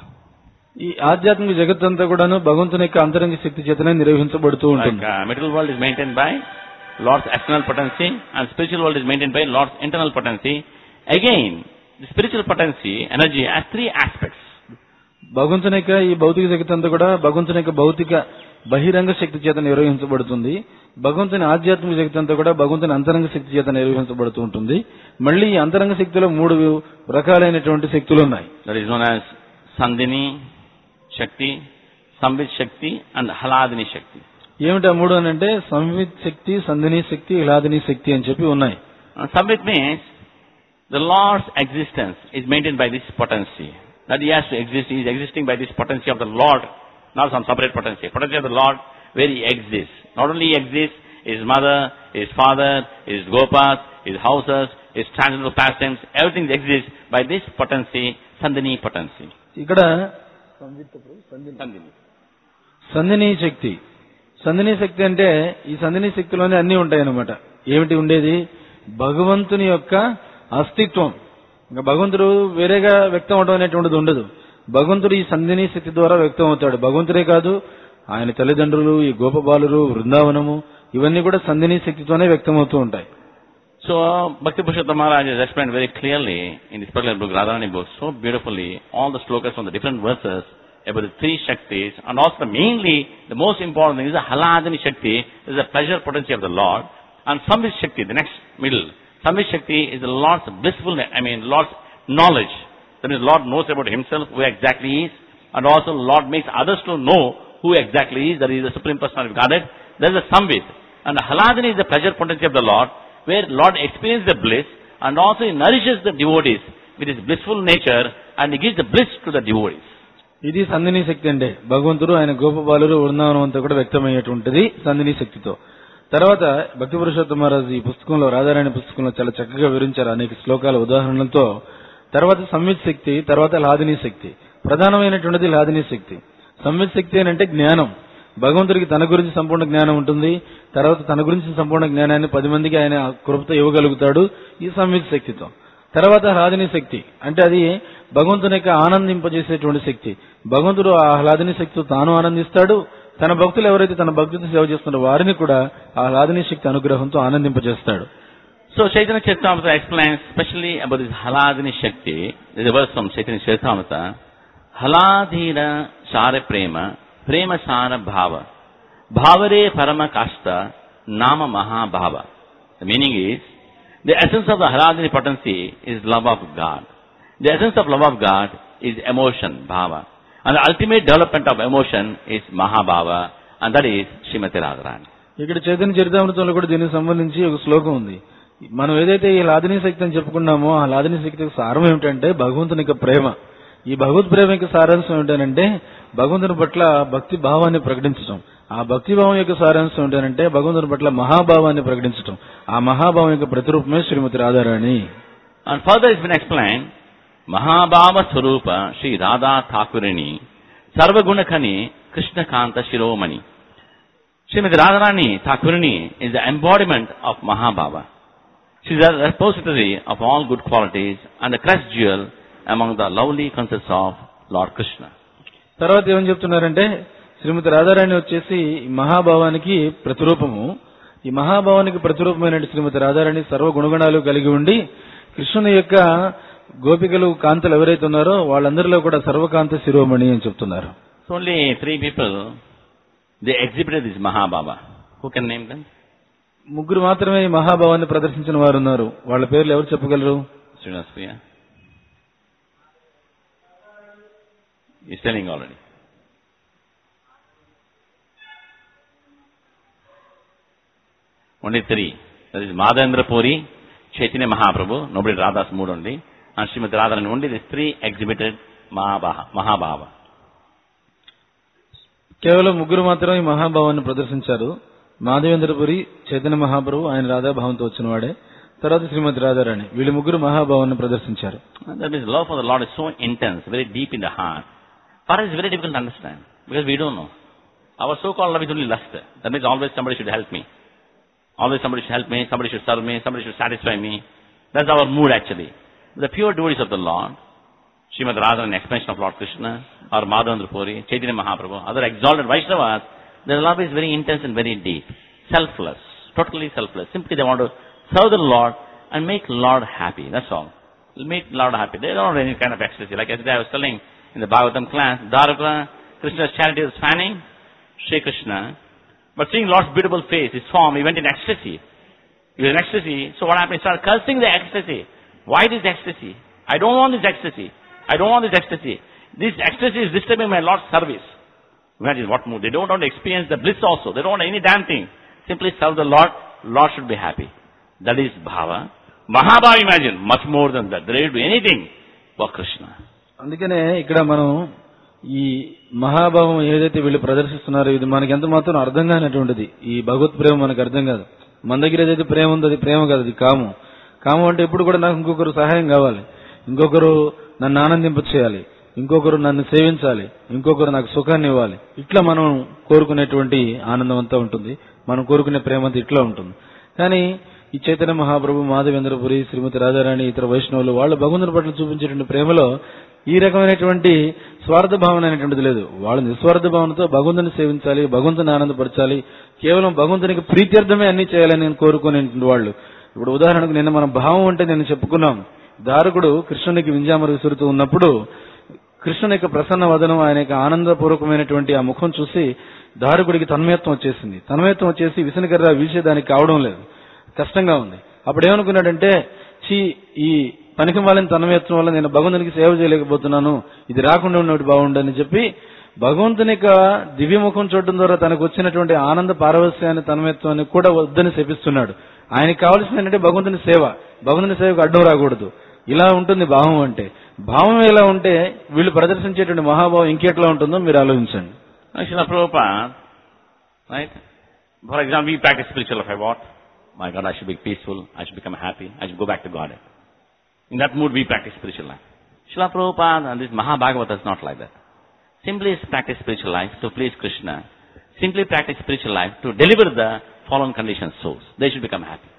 B: ఈ ఆధ్యాత్మిక జగత్తంతా కూడాను భగవంతుని యొక్క అంతరంగ శక్తి చేతనే నిర్వహించబడుతూ ఉంటుంది.
A: Like, uh, material world is maintained by Lord's external potency and spiritual world is maintained by Lord's internal potency. Again, the spiritual potency, energy has three aspects.
B: భగవంతుని యొక్క ఈ భౌతిక జగత్తంతా కూడా భగవంతుని యొక్క భౌతిక బహిరంగ శక్తి చేత నిర్వహించబడుతుంది. భగవంతుని ఆధ్యాత్మిక శక్తి అంతా కూడా భగవంతుని అంతరంగ శక్తి చేత నిర్వహించబడుతూ ఉంటుంది. మళ్ళీ ఈ అంతరంగ శక్తిలో మూడు రకాలైనటువంటి శక్తులు ఉన్నాయి.
A: That is known as Sandhini Shakti, Samvit Shakti and Hladini Shakti.
B: ఏమిటా మూడు అని అంటే సంవిత్ శక్తి, సంధిని శక్తి, హ్లాదిని శక్తి అని చెప్పి ఉన్నాయి.
A: Samvit means the Lord's existence is maintained by this potency. That He has to exist, He is existing by this potency of the Lord, not some separate potency. Potency of the Lord where He exists. Not only He exists, His mother, His father, His gopas, His houses, His transcendental pastimes, everything exists by this potency, Sandhini potency.
B: ఇక్కడ సంధిని శక్తి. సంధిని శక్తి అంటే ఈ సంధిని శక్తిలోనే అన్ని ఉంటాయి అన్నమాట. ఏమిటి ఉండేది? భగవంతుని యొక్క అస్తిత్వం. ఇంకా భగవంతుడు వేరేగా వ్యక్తం అవడం అనేటువంటిది ఉండదు. భగవంతుడు ఈ సంధిని శక్తి ద్వారా వ్యక్తం అవుతాడు. భగవంతుడే కాదు, ఆయన తల్లిదండ్రులు, ఈ గోపబాలురు, బృందావనము ఇవన్నీ కూడా సంధిని శక్తితోనే వ్యక్తం అవుతూ ఉంటాయి.
A: So, Bhakti Purushottam Maharaj has explained very clearly in this particular book, Radharani book, so beautifully, all the slokas from the different verses about the three Shaktis, and also mainly, the most important thing is the Hladini Shakti, is the pleasure potency of the Lord, and Samvit Shakti, the next middle. Samvit Shakti is the Lord's blissful, I mean, Lord's knowledge. That means Lord knows about Himself, who exactly He is, and also Lord makes others to know who exactly He is, that He is the Supreme Personality of Godhead. There is a Samvit. And the Hladini is the pleasure potency of the Lord, where Lord experiences the bliss, and also he nourishes the devotees with his blissful nature and he gives the bliss to the devotees.
B: ఇది సంధిని శక్తి అంటే భగవంతుడు ఆయన గోపబాలురు వృందావనం అంతా కూడా వ్యక్తమయ్యేటువంటిది సంధిని శక్తితో. తర్వాత భక్తి పురుషోత్తమ మహారాజు ఈ పుస్తకంలో రాధారాణి పుస్తకంలో చాలా చక్కగా వివరించారు అనేక శ్లోకాల ఉదాహరణలతో. తర్వాత సంవిత్ శక్తి, తర్వాత లాదిని శక్తి. ప్రధానమైనటువంటిది లాదిని శక్తి. సంవిత్ శక్తి అని అంటే జ్ఞానం. భగవంతుడికి తన గురించి సంపూర్ణ జ్ఞానం ఉంటుంది. తర్వాత తన గురించి సంపూర్ణ జ్ఞానాన్ని పది మందికి ఆయన కృపతో ఇవ్వగలుగుతాడు ఈ సంవిత్ శక్తితో. తర్వాత లాదిని శక్తి అంటే అది భగవంతుని యొక్క ఆనందింపజేసేటువంటి శక్తి. భగవంతుడు ఆ లాదిని శక్తితో తాను ఆనందిస్తాడు, తన భక్తులు ఎవరైతే తన భక్తితో సేవ చేస్తున్నారో వారిని కూడా ఆ లాదిని శక్తి అనుగ్రహంతో ఆనందింపజేస్తాడు.
A: So Chaitanya Charitamrita explains specially about this Haladini Shakti. There is a verse from Chaitanya Charitamrita. Haladhira Sara Prema, Prema Sara Bhava, Bhavare Parama Kashta, Nama Mahabhava. The meaning is, the essence of the Haladini potency is love of God. The essence of love of God is emotion, Bhava. And the ultimate development of emotion is Mahabhava, and that is Srimati Radharani.
B: ఇక్కడ చైతన్య చరితామృతంలో కూడా దీనికి సంబంధించి ఒక శ్లోకం ఉంది. మనం ఏదైతే ఈ లాదిని శక్తి అని చెప్పుకున్నామో ఆ లాదిని శక్తికి సారం ఏమిటంటే భగవంతుని యొక్క ప్రేమ. ఈ భగవద్ ప్రేమ యొక్క సారాంశం ఏమిటంటే భగవంతుని పట్ల భక్తి భావాన్ని ప్రకటించడం. ఆ భక్తి భావం యొక్క సారాంశం ఏంటంటే భగవంతుని పట్ల మహాభావాన్ని ప్రకటించడం. ఆ మహాభావం యొక్క ప్రతిరూపమే శ్రీమతి Radharani.
A: And further it's been explained, Mahabhava Swarupa Sri Radha Thakurini Sarvaguna Khani Krishna Kanta Shiromani. Srimati Radharani Thakurini is the embodiment of Mahabhava. She is the repository of all good qualities and the crest jewel among the lovely concepts of Lord Krishna.
B: తర్వాత ఏమని చెప్తున్నారంటే శ్రీమతి రాధారాణి వచ్చేసి మహాభావానికి ప్రతిరూపము. ఈ మహాభావానికి ప్రతిరూపమైన శ్రీమతి రాధారాణి సర్వ గుణగణాలు కలిగి ఉండి కృష్ణుని యొక్క గోపికలు కాంతలు ఎవరైతే ఉన్నారో వాళ్ళందరిలో కూడా సర్వకాంత శిరోమణి అని చెప్తున్నారు.
A: So only three people they exhibited this Mahabhava. Who can name them?
B: ముగ్గురు మాత్రమే ఈ మహాభావాన్ని ప్రదర్శించిన వారు ఉన్నారు. వాళ్ళ పేర్లు ఎవరు చెప్పగలరు?
A: Srinivas Priya. He's telling already. Only three. That is Madhavendra Puri, Chaitanya Mahaprabhu, nobody Radha's mood only, and Srimati Radharani. Only these three exhibited Mahabhava.
B: కేవలం ముగ్గురు మాత్రం ఈ మహాభావాన్ని ప్రదర్శించారు. మాధవేంద్రపురి, చైతన్య మహాప్రభు, ఆయన రాధాభావంతో వచ్చిన వాడే. తర్వాత శ్రీమతి రాధారాణి. వీళ్ళు ముగ్గురు మహాభావాన్ని ప్రదర్శించారు.
A: That means love for the Lord is so intense, very deep in the heart. For us it's very difficult to understand because we don't know. Our so-called love is only lust. That means always somebody should help me. Always somebody should help me, somebody should serve me, somebody should satisfy me. That's our mood actually. The pure devotees of the Lord, Srimati Radharani, expansion of Lord Krishna, or Madhavendra Puri, Chaitanya Mahaprabhu, other exalted Vaishnavas, their love is very intense and very deep. Selfless, totally selfless. Simply they want to serve the Lord and make Lord happy. That's all. Make Lord happy. They don't have any kind of ecstasy. Like yesterday I was telling in the Bhagavatam class, Dwaraka, Krishna's charity was fanning Sri Krishna. But seeing Lord's beautiful face, his form, he went in ecstasy. He was in ecstasy. So what happened? He started cursing the ecstasy. Why this ecstasy? I don't want this ecstasy. I don't want this ecstasy. This ecstasy is disturbing my Lord's service. Imagine what mood. They don't want to experience the bliss also. They don't want any damn thing. Simply serve the Lord. Lord should be happy. That is Bhava. Mahabhava, imagine, much more than that. They will do anything for Krishna.
B: అందుకనే ఇక్కడ మనం ఈ మహాభావం ఏదైతే వీళ్ళు ప్రదర్శిస్తున్నారో ఇది మనకి ఎంత మాత్రం అర్థం కానటువంటిది. ఈ భగవత్ ప్రేమ మనకు అర్థం కాదు. మన దగ్గర ఏదైతే ప్రేమ ఉందో అది ప్రేమ కాదు, అది కామం. కామం అంటే ఎప్పుడు కూడా నాకు ఇంకొకరు సహాయం కావాలి, ఇంకొకరు నన్ను ఆనందింప చేయాలి, ఇంకొకరు నన్ను సేవించాలి, ఇంకొకరు నాకు సుఖాన్ని ఇవ్వాలి. ఇట్లా మనం కోరుకునేటువంటి ఆనందం అంతా ఉంటుంది. మనం కోరుకునే ప్రేమ అంతా ఇట్లా ఉంటుంది. కానీ ఈ చైతన్య మహాప్రభు, మాధవేంద్రపురి, శ్రీమతి రాధారాణి, ఇతర వైష్ణవులు వాళ్ళు భగవంతుని పట్ల చూపించేటువంటి ప్రేమలో ఈ రకమైనటువంటి స్వార్థ భావన అనేటువంటిది లేదు. వాళ్ళు నిస్వార్థ భావనతో భగవంతుని సేవించాలి, భగవంతుని ఆనందపరచాలి, కేవలం భగవంతునికి ప్రీత్యర్థమే అన్ని చేయాలని నేను కోరుకునేటువంటి వాళ్ళు. ఇప్పుడు ఉదాహరణకు నిన్న మన భావం అంటే నేను చెప్పుకున్నాం. దారుకుడు కృష్ణునికి వింజామర విసురుతూ ఉన్నప్పుడు కృష్ణుని యొక్క ప్రసన్న వదనం, ఆయన యొక్క ఆనందపూర్వకమైనటువంటి ఆ ముఖం చూసి దారుకుడికి తన్మయత్వం వచ్చేసింది. తన్మయత్వం వచ్చేసి విసనకర్ర వీసేదానికి కావడం లేదు, కష్టంగా ఉంది. అప్పుడు ఏమనుకున్నాడంటే, చీ, ఈ పనికి మాలిన తన్మయత్వం వల్ల నేను భగవంతునికి సేవ చేయలేకపోతున్నాను, ఇది రాకుండా ఉన్నట్టు బాగుండని చెప్పి భగవంతుని యొక్క దివ్యముఖం చూడటం ద్వారా తనకు వచ్చినటువంటి ఆనంద పారవస్యాన్ని తన్మయత్వాన్ని కూడా వద్దని శపిస్తున్నాడు. ఆయనకి కావాల్సింది ఏంటంటే భగవంతుని సేవ. భగవంతుని సేవకు అడ్డం రాకూడదు. ఇలా ఉంటుంది భావం అంటే. భావం ఎలా ఉంటే వీళ్ళు ప్రదర్శించేటువంటి మహాభావం ఇంకెట్లా ఉంటుందో మీరు ఆలోచించండి.
A: Srila Prabhupada, right? For example, we practice spiritual life. What? My God, I should be peaceful. I should become happy. I should go back to God. In that mood, we practice spiritual life. Srila Prabhupada and this Mahabhagavata is not like that. Simply practice spiritual life to please Krishna. Simply practice spiritual life to deliver the fallen conditioned souls. They should become happy.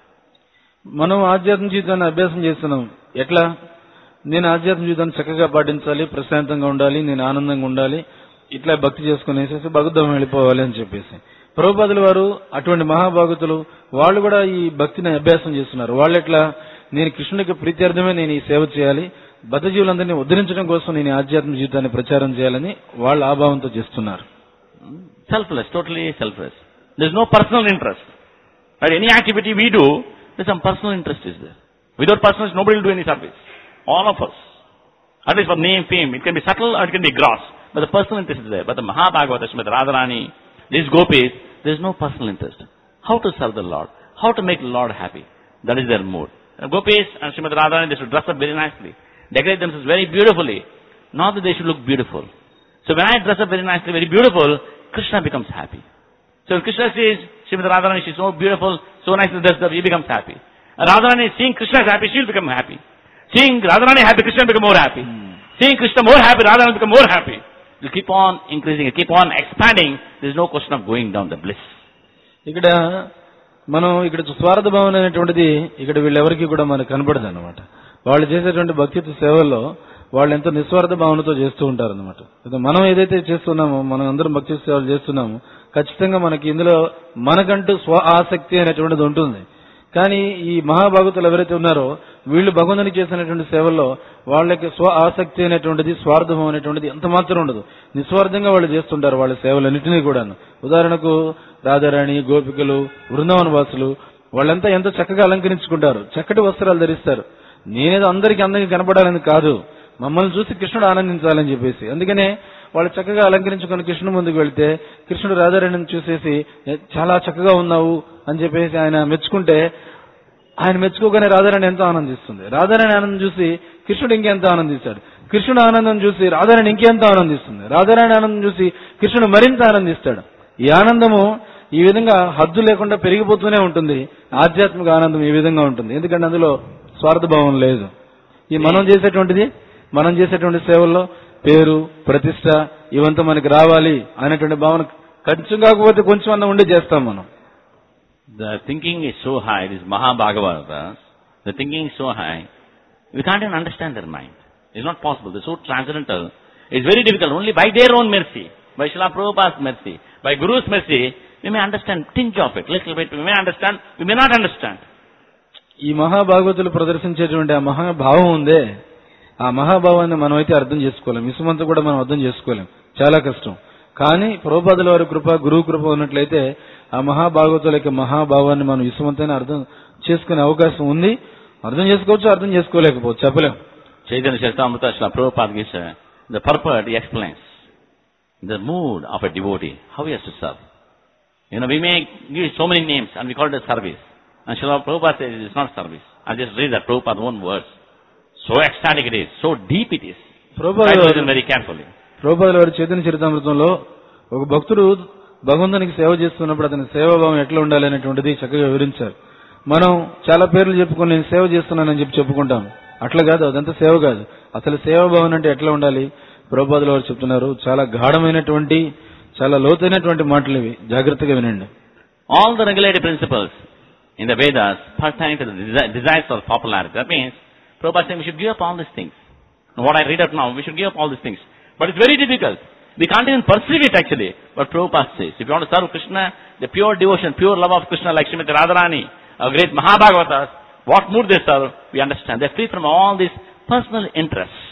B: మనం ఆధ్యాత్మిక జీవితాన్ని అభ్యాసం చేస్తున్నాం. ఎట్లా? నేను ఆధ్యాత్మిక జీవితాన్ని చక్కగా పాటించాలి, ప్రశాంతంగా ఉండాలి, నేను ఆనందంగా ఉండాలి, ఇట్లా భక్తి చేసుకునేసేసి భగవద్ధామం వెళ్ళిపోవాలి అని చెప్పేసి. ప్రభుపాదుల వారు అటువంటి మహాభాగతులు వాళ్ళు కూడా ఈ భక్తిని అభ్యాసం చేస్తున్నారు. వాళ్ళు ఎట్లా? నేను కృష్ణునికి ప్రీత్యర్థమే నేను ఈ సేవ చేయాలి, బద్ధ జీవులందరినీ ఉద్ధరించడం కోసం నేను ఆధ్యాత్మిక జీవితాన్ని ప్రచారం చేయాలని వాళ్ళు ఆ భావంతో చేస్తున్నారు.
A: Selfless, totally selfless. There is no personal interest. Right? Any activity we do, there's some personal interest is there. Without personal interest, nobody will do any service. All of us. At least for name, fame, it can be subtle or it can be gross. But the personal interest is there. But the Mahabhagavata, Srimati Radharani, these gopis, there is no personal interest. How to serve the Lord? How to make the Lord happy? That is their mood. The gopis and Srimati Radharani, they should dress up very nicely. Decorate themselves very beautifully. Not that they should look beautiful. So when I dress up very nicely, very beautiful, Krishna becomes happy. So if Krishna sees Srimati Radharani, she's so beautiful, so nicely dressed up, he becomes happy. And Radharani, seeing Krishna is happy, she'll become happy. Seeing Radharani happy, Krishna will become more happy. Hmm. Seeing Krishna more happy, Radharani will become more happy. You keep on increasing, you keep on expanding. There is no question of going down the bliss. ఇక్కడ మనం ఇక్కడ స్వార్థ భావన అనేటువంటిది ఇక్కడ వీళ్ళెవరికి కూడా మనకు కనపడదు అనమాట. వాళ్ళు చేసేటువంటి భక్తిత్వ సేవల్లో వాళ్ళు ఎంతో నిస్వార్థ భావనతో చేస్తూ ఉంటారు అనమాట. మనం ఏదైతే చేస్తున్నామో, మనం అందరం భక్తి సేవలు చేస్తున్నామో, ఖచ్చితంగా మనకి ఇందులో మనకంటూ స్వ ఆసక్తి అనేటువంటిది ఉంటుంది. కానీ ఈ మహాభాగవతులు ఎవరైతే ఉన్నారో వీళ్ళు భగవంతునికి చేసినటువంటి సేవల్లో వాళ్ళకి స్వ ఆసక్తి అనేటువంటిది, స్వార్థం అనేటువంటిది ఎంత మాత్రం ఉండదు. నిస్వార్థంగా వాళ్ళు చేస్తుంటారు వాళ్ళ సేవలన్నింటినీ కూడాను. ఉదాహరణకు రాధారాణి, గోపికలు, బృందావన వాసులు వాళ్ళంతా ఎంతో చక్కగా అలంకరించుకుంటారు, చక్కటి వస్త్రాలు ధరిస్తారు. నేనేదో అందరికీ అందంగా కనపడాలని కాదు, మమ్మల్ని చూసి కృష్ణుడు ఆనందించాలని చెప్పేసి. అందుకనే వాళ్ళు చక్కగా అలంకరించుకుని కృష్ణుడు ముందుకు వెళ్తే కృష్ణుడు రాధారాణిని చూసేసి చాలా చక్కగా ఉన్నావు అని చెప్పేసి ఆయన మెచ్చుకుంటే, ఆయన మెచ్చుకోగానే రాధారాణి ఎంతో ఆనందిస్తుంది. రాధారాణి ఆనందం చూసి కృష్ణుడు ఇంకెంతో ఆనందిస్తాడు. కృష్ణుడు ఆనందం చూసి రాధారాణి ఇంకెంతో ఆనందిస్తుంది. రాధారాణి ఆనందం చూసి కృష్ణుడు మరింత ఆనందిస్తాడు. ఈ ఆనందము ఈ విధంగా హద్దు లేకుండా పెరిగిపోతూనే ఉంటుంది. ఆధ్యాత్మిక ఆనందం ఈ విధంగా ఉంటుంది. ఎందుకంటే అందులో స్వార్థభావం లేదు. ఈ మనం చేసేటువంటిది, మనం చేసేటువంటి సేవల్లో పేరు, ప్రతిష్ట ఇవంతా మనకి రావాలి అనేటువంటి భావన కొంచెం కాకపోతే కొంచెం అన్న ఉండి చేస్తాం మనం. The thinking is so high, these Mahabhagavatas, the thinking is so high, we can't even understand their mind. It's not possible. They're so transcendental. It's very difficult. Only by their own mercy, by Srila Prabhupada's mercy, by Guru's mercy, we may understand tinge of it, little bit. We may understand, we may not understand.
B: ఈ మహాభాగవతులు ప్రదర్శించేటువంటి ఆ మహాభావం ఉందే, ఆ మహాభావాన్ని మనం అయితే అర్థం చేసుకోలేం. విసుమంతా కూడా మనం అర్థం చేసుకోలేం, చాలా కష్టం. కానీ ప్రభుపాదుల వారి కృప, గురువు కృప ఉన్నట్లయితే ఆ మహాభాగవతుల యొక్క మహాభావాన్ని మనం విసుమంతైనా అర్థం చేసుకునే అవకాశం ఉంది. అర్థం చేసుకోవచ్చు, అర్థం చేసుకోలేకపోవచ్చు, చెప్పలేం.
A: Chaitanya Charitamrita, Srila Prabhupada gives uh, the purport, he explains the mood of a devotee, how he has to serve. You know, we may give so many names and we call it a service. And Srila Prabhupada says it is not service. I'll just read that Prabhupada's own words. So ecstatic it is, so deep it is. Try to listen very carefully.
B: ప్రభుపాదుల వారి చైతన్య చరితామృతంలో ఒక భక్తుడు భగవంతునికి సేవ చేస్తున్నప్పుడు అతని సేవాభావం ఎట్లా ఉండాలి అనేటువంటిది చక్కగా వివరించారు. మనం చాలా పేర్లు చెప్పుకొని నేను సేవ చేస్తున్నానని చెప్పి చెప్పుకుంటాం. అట్లా కాదు, అదంతా సేవ కాదు. అసలు సేవాభావం అంటే ఎట్లా ఉండాలి ప్రభుపాదుల వారు చెప్తున్నారు. చాలా గాఢమైనటువంటి, చాలా లోతైనటువంటి మాటలు ఇవి, జాగ్రత్తగా వినండి.
A: All the regulative principles in the Vedas pertain to the desires of popularity. That means Prabhupada saying we should give up all these things. What I read up now, we should give up all these things. But it's very difficult. We can't even perceive it actually. But Prabhupada says, if you want to serve Krishna, the pure devotion, pure love of Krishna like Srimati Radharani, our great Mahabhagavatas, what mood they serve, we understand. They're free from all these personal interests.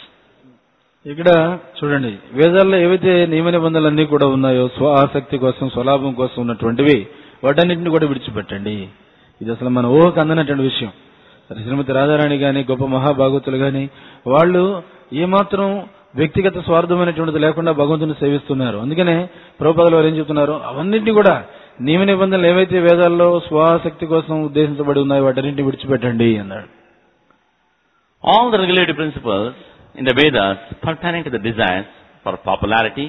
B: ఇక్కడ చూడండి, వేదాల్లో ఏవైతే నియమ నిబంధనలన్నీ కూడా ఉన్నాయో స్వ ఆసక్తి కోసం, స్వలాభం కోసం ఉన్నటువంటివి వాటన్నింటిని కూడా విడిచిపెట్టండి. ఇది అసలు మన ఊహకు అందనటువంటి విషయం. శ్రీమతి రాధారాణి గాని, గొప్ప మహాభాగవతులు గాని వాళ్ళు ఏమాత్రం వ్యక్తిగత స్వార్థమైనటువంటిది లేకుండా భగవంతుని సేవిస్తున్నారు. అందుకనే ప్రభుపాదులు వారు ఏం చెప్తున్నారు, అవన్నింటినీ కూడా నియమ నిబంధనలు ఏవైతే వేదాల్లో స్వాశక్తి కోసం ఉద్దేశించబడి ఉన్నాయో వాటన్నింటినీ విడిచిపెట్టండి అన్నాడు.
A: All the regulative principles in the Vedas pertaining to the desires for popularity,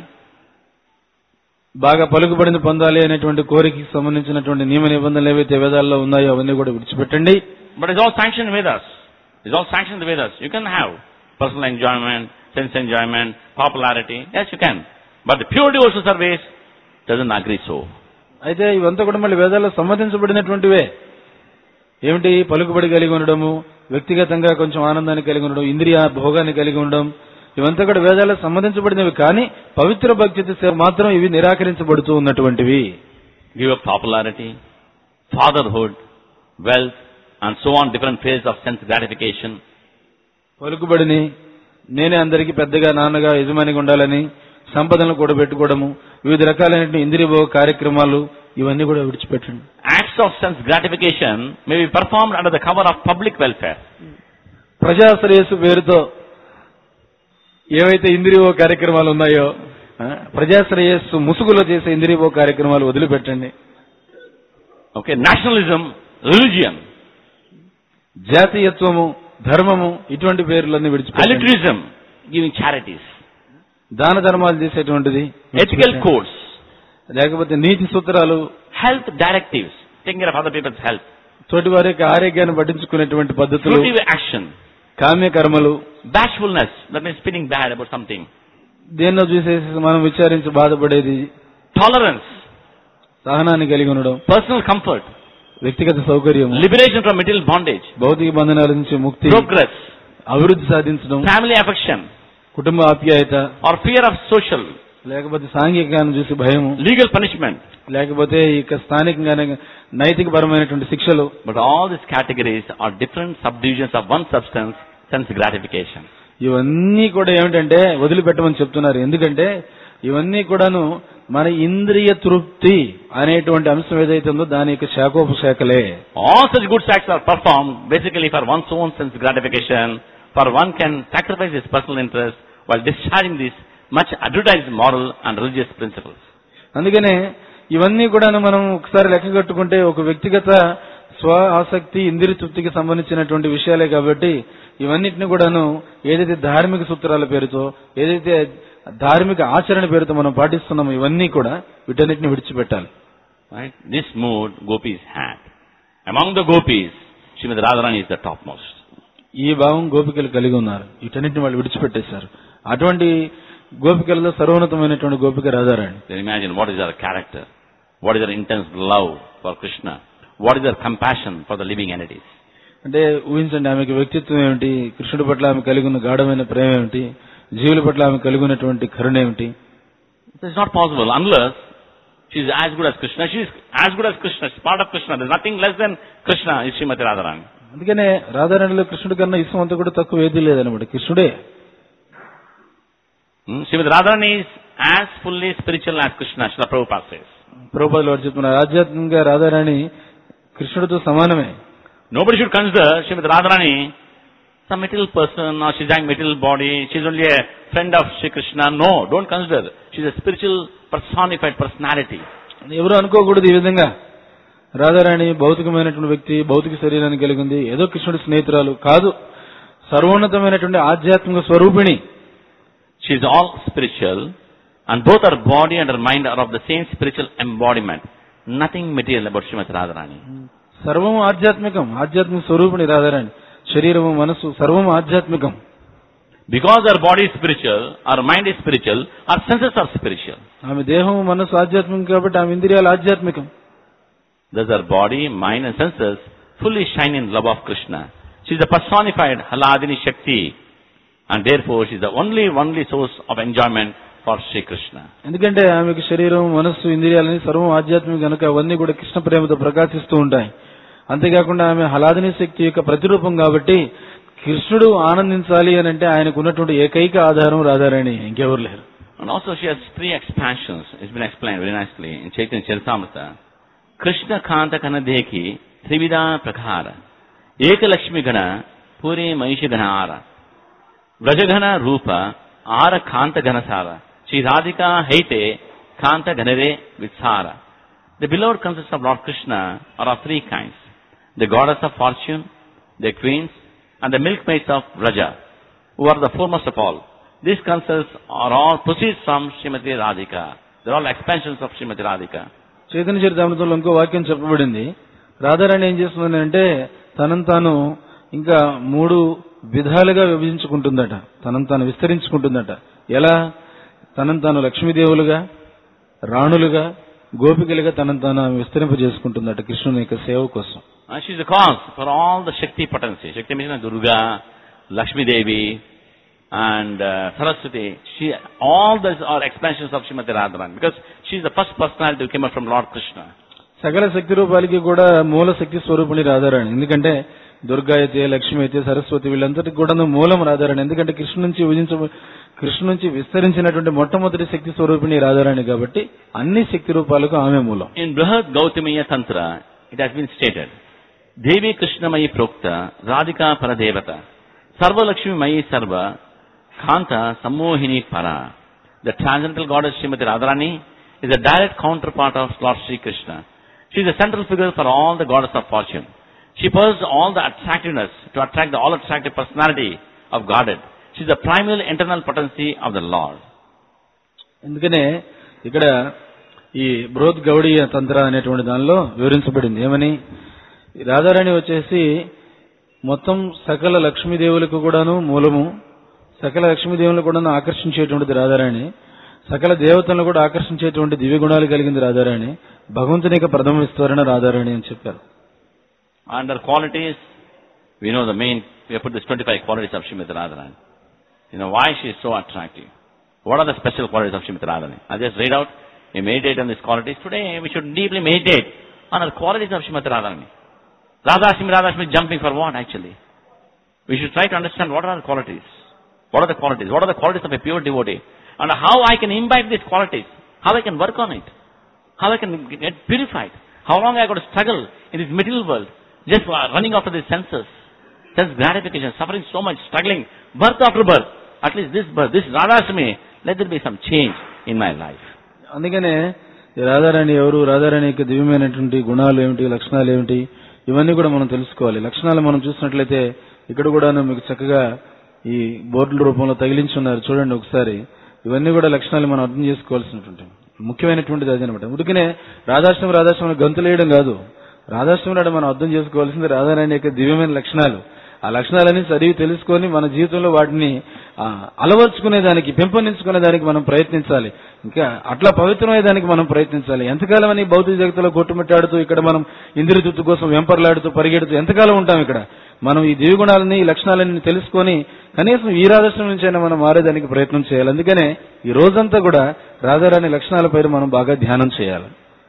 B: బాగా పలుకుబడిని పొందాలి అనేటువంటి కోరికకి సంబంధించినటువంటి నియమ నిబంధనలు ఏవైతే వేదాల్లో ఉన్నాయో అవన్నీ కూడా విడిచిపెట్టండి.
A: but it's all sanctioned in Vedas. It's all sanctioned in the Vedas. You can have personal enjoyment, sense enjoyment, popularity. Yes, you can. But the pure devotional service doesn't agree so.
B: అయితే ఇవంతా కూడా మళ్ళీ వేదాల్లో సమ్మతించబడినటువంటివే. ఏమిటి? పలుకుబడి కలిగి ఉండడము, వ్యక్తిగతంగా కొంచెం ఆనందాన్ని కలిగి ఉండడం, ఇంద్రియ భోగాన్ని కలిగి ఉండడం, ఇవంతా కూడా వేదాల్లో సమ్మతించబడినవి. కానీ పవిత్ర భక్తి సేవ మాత్రం ఇవి నిరాకరించబడుతూ ఉన్నటువంటివి.
A: Give up popularity, fatherhood, wealth, and so on, different phases of sense gratification.
B: పలుకుబడిని, నేనే అందరికీ పెద్దగా నాన్నగా యజమానిగా ఉండాలని, సంపదలను కూడా పెట్టుకోవడము, వివిధ రకాలైన ఇంద్రియ భోగ కార్యక్రమాలు, ఇవన్నీ కూడా విడిచిపెట్టండి.
A: Acts of sense gratification may be performed under the cover of public welfare.
B: ప్రజాశ్రేయస్సు పేరుతో ఏవైతే ఇంద్రియ భోగ కార్యక్రమాలు ఉన్నాయో, ప్రజాశ్రేయస్సు ముసుగులో చేసే ఇంద్రియ భోగ కార్యక్రమాలు వదిలిపెట్టండి.
A: Okay, nationalism, religion,
B: జాతీయత్వము, ధర్మము, ఇటువంటి పేర్లన్నీ విడిచిపెట్టండి.
A: altruism, giving charities,
B: దాన ధర్మాలు చేసేటువంటిది,
A: ethical codes,
B: లేకపోతే నీతి సూత్రాలు,
A: health directives, taking care of other people's health,
B: తోటి వారి యొక్క ఆరోగ్యాన్ని పట్టించుకునేటువంటి పద్ధతులు,
A: fruitive action,
B: కామ్య కర్మలు,
A: bashfulness, that means feeling bad about something,
B: దేన్నో చూసేసి మనం విచారించి బాధపడేది,
A: tolerance,
B: సహనాన్ని కలిగి ఉండడం,
A: personal comfort,
B: వ్యక్తిగత సౌకర్యం,
A: liberation from material bondage,
B: భౌతిక బంధనాల నుంచి ముక్తి,
A: progress,
B: అభివృద్ధి సాధించడం,
A: family affection,
B: కుటుంబ ఆప్యాయత,
A: or fear of social,
B: లేకపోతే సాంఘికాన్ని చూసి భయము,
A: legal punishment,
B: లేకపోతే ఇక స్థానికంగానే నైతిక పరమైనటువంటి శిక్షలు.
A: but all these categories are different subdivisions of one substance, sense gratification.
B: ఇవన్నీ కూడా ఏమిటంటే వదిలిపెట్టమని చెప్తున్నారు. ఎందుకంటే ఇవన్నీ కూడాను మన ఇంద్రియ తృప్తి అనేటువంటి అంశం ఏదైతే ఉందో దాని యొక్క శాఖోపశాఖలే.
A: All such good acts are performed basically for one's own sense gratification, for one can sacrifice his personal interest while discharging these much advertised moral and religious principles.
B: అందుకనే ఇవన్నీ కూడాను మనం ఒకసారి లెక్క కట్టుకుంటే ఒక వ్యక్తిగత స్వ ఆసక్తి, ఇంద్రియ తృప్తికి సంబంధించినటువంటి విషయాలే. కాబట్టి ఇవన్నిటిని కూడాను ఏదైతే ధార్మిక సూత్రాల పేరుతో, ఏదైతే ధార్మిక ఆచరణ పేరుతో మనం పాటిస్తున్నామో ఇవన్నీ కూడా వీటన్నిటిని విడిచిపెట్టాలి.
A: Right? This mood gopis had. Among the gopis, Srimati Radharani is the topmost.
B: ఈ భావం గోపికలు కలిగి ఉన్నారు. వీటన్నిటిని వాళ్ళు విడిచిపెట్టేశారు. అటువంటి గోపికలలో సర్వోన్నతమైనటువంటి గోపిక Radharani.
A: Then imagine what is her character, what is her intense love for Krishna, what is her compassion for the living entities.
B: అంటే ఊహించండి, ఆమెకి వ్యక్తిత్వం ఏమిటి, కృష్ణుడి పట్ల ఆమె కలిగి ఉన్న గాఢమైన ప్రేమ ఏమిటి, జీవుల పట్ల ఆమె కలిగి ఉన్నటువంటి కరుణ ఏమిటి.
A: It is not possible unless she is as good as Krishna. She is as good as Krishna. She is part of Krishna. There is nothing less than Krishna is Srimati Radharani.
B: అందుకనే రాధారాణిలో కృష్ణుడి కన్నా ఇష్టం అంతా కూడా తక్కువ ఏది లేదన్నమాట, కృష్ణుడే.
A: Hmm? Srimati Radharani is as fully spiritual as Krishna, Srila Prabhupada says.
B: ప్రభుపాదులు వారు చెప్తున్నారు, ఆధ్యాత్మికంగా రాధారాణి కృష్ణుడితో సమానమే.
A: Nobody should consider Srimati Radharani some material person or she's having material body, she's only a friend of Sri Krishna. No, don't consider. She's a spiritual personified personality.
B: ఎవరు అనుకోకూడదు ఈ విధంగా. రాధారాణి భౌతికమైనటువంటి వ్యక్తి, భౌతిక శరీరాన్ని కలిగి ఉంది, ఏదో కృష్ణుడి స్నేహితురాలు కాదు, సర్వోన్నతమైనటువంటి ఆధ్యాత్మిక స్వరూపిణి.
A: She is all spiritual and both her body and her mind are of the same spiritual embodiment. Nothing material about Srimati Radharani.
B: సర్వము ఆధ్యాత్మికం, ఆధ్యాత్మిక స్వరూపిణి రాధారాణి. శరీరము, మనసు సర్వము ఆధ్యాత్మికం.
A: Because her body is spiritual, her mind is spiritual, her senses are spiritual.
B: ఆమె దేహము, మనసు ఆధ్యాత్మికం కాబట్టి ఆమె ఇంద్రియాలు ఆధ్యాత్మికం.
A: Thus her body, mind and senses fully shine in love of Krishna. She is the personified Haladini Shakti and therefore she is the only, only source of enjoyment for Sri Krishna.
B: ఎందుకంటే ఆమెకు శరీరం, మనస్సు, ఇంద్రియాలని సర్వం ఆధ్యాత్మికం కనుక అవన్నీ కూడా కృష్ణ ప్రేమతో ప్రకాశిస్తూ ఉంటాయి. అంతేకాకుండా ఆమె హలాదిని శక్తి యొక్క ప్రతిరూపం కాబట్టి కృష్ణుడు ఆనందించాలి అని అంటే ఆయనకు ఉన్నటువంటి ఏకైక ఆధారం రాధారాణి, ఇంకెవరు లేరు.
A: And also she has three expansions. It's been explained very nicely in Chaitanya Charitamrita. Krishna Kanta Kanadeki Trivida Prakara Eka Lakshmi Gana Puri Maishi Ganara Vrajagana Rupa Ara Kanta Ganasara. She Radhika Haite Kanta Ganare Vitsara. The beloved consists of Lord Krishna are of three kinds. The goddess of fortune, the queens, and the milkmaids of Vraja, who are the foremost of all. These concepts are all proceeds from Srimati Radhika. They are all expansions of Srimati Radhika.
B: Chaitanya చరితామృతంలో ఇంకో వాక్యం చెప్పబడింది. రాధారాణి ఏం చేస్తుందని అంటే తనను తాను ఇంకా మూడు విధాలుగా విభజించుకుంటుందట, తనను తాను విస్తరించుకుంటుందట. ఎలా? తనను తాను లక్ష్మీదేవులుగా, రాణులుగా, గోపికలుగా తనను తాను విస్తరింపజేసుకుంటుందట కృష్ణుని యొక్క సేవ కోసం.
A: And she is the cause for all the Shakti potency. Shakti means Durga, Lakshmi Devi, and uh, Saraswati. She, all these are expansions of Srimati Radharani because she is the first personality who came out from Lord Krishna.
B: సకల శక్తి రూపాలకి కూడా మూల శక్తి స్వరూపిణి రాధారాణి. ఎందుకంటే దుర్గా అయితే, లక్ష్మి అయితే, సరస్వతి వీళ్ళందరికీ కూడా మూలం రాధారాణి. ఎందుకంటే కృష్ణ నుంచి విభజించ కృష్ణ నుంచి విస్తరించినటువంటి మొట్టమొదటి శక్తి స్వరూపిణి రాధారాణి కాబట్టి అన్ని శక్తి రూపాలకు ఆమె మూలం.
A: In Brihad Gautamiya Tantra, it has been stated, Devi Krishnamayi Prokta, Radhika Paradevata, Sarva Lakshmi Mayi Sarva, Kanta Sammohini Para. The transcendental goddess Srimati Radharani is a direct counterpart of Lord Sri Krishna. She is the central figure for all the goddess of fortune. She possesses all the attractiveness to attract the all-attractive personality of Godhead. She is the primal internal potency of the Lord.
B: ఎందుకనే ఇక్కడ ఈ బృహద్ గౌడీయ తంత్ర అనేటువంటి దానిలో వివరించబడింది. ఏమని? రాధారాణి వచ్చేసి మొత్తం సకల లక్ష్మీదేవులకు కూడాను మూలము, సకల లక్ష్మీదేవులను కూడా ఆకర్షించేటువంటిది రాధారాణి, సకల దేవతలను కూడా ఆకర్షించేటువంటి దివ్య గుణాలు కలిగింది రాధారాణి, భగవంతుని యొక్క ప్రథమ విస్తరణ రాధారాణి అని చెప్పారు.
A: Under qualities, we know the main, we have put these twenty-five qualities of Srimati Radharani. You know why she is so attractive. What are the special qualities of Srimati Radharani? I just read out, we meditate on these qualities. Today, we should deeply meditate on the qualities of Srimati Radharani. Radhashmi, Radhashmi jumping for what actually? We should try to understand what are the qualities. What are the qualities? What are the qualities of a pure devotee? And how I can imbibe these qualities. How I can work on it. How I can get purified. How long I got to struggle in this material world. Just running after the senses. Sense gratification, suffering so much, struggling, birth after birth. At least this birth, this Radhashmi, let there be some change in my life.
B: అందుకనే రాధారాణి ఎవరు, రాధారాణి యొక్క దివ్యమైనటువంటి గుణాలు ఏమిటి, లక్షణాలు ఏమిటి, ఇవన్నీ కూడా మనం తెలుసుకోవాలి. లక్షణాలు మనం చూసినట్లయితే ఇక్కడ కూడా మీకు చక్కగా ఈ బోర్డుల రూపంలో తగిలించి ఉన్నారు చూడండి ఒకసారి. ఇవన్నీ కూడా లక్షణాలు మనం అర్థం చేసుకోవాల్సినటువంటి ముఖ్యమైనటువంటిది అది అనమాట. ఉడికినే రాధాష్టమి రాధాష్టమి గంతులేయడం కాదు. రాధాష్టమి నాడు మనం అర్థం చేసుకోవాల్సింది రాధారాణి యొక్క దివ్యమైన లక్షణాలు. ఆ లక్షణాలని చదివి తెలుసుకొని మన జీవితంలో వాటిని అలవర్చుకునేదానికి, పెంపొందించుకునేదానికి మనం ప్రయత్నించాలి. ఇంకా అట్లా పవిత్రమయ్యేదానికి మనం ప్రయత్నించాలి. ఎంతకాలం అని భౌతిక జగత్తులో కొట్టుమిట్టాడుతూ ఇక్కడ మనం ఇంద్రియతృప్తి కోసం వెంపర్లాడుతూ పరిగెడుతూ ఎంతకాలం ఉంటాం ఇక్కడ? మనం ఈ దివ్యగుణాలని, ఈ లక్షణాలని తెలుసుకొని కనీసం ఈ రాధాష్టమి నుంచి అయినా మనం మారేదానికి ప్రయత్నం చేయాలి. అందుకనే ఈ రోజంతా కూడా రాధారాణి లక్షణాలపై మనం బాగా ధ్యానం చేయాలి.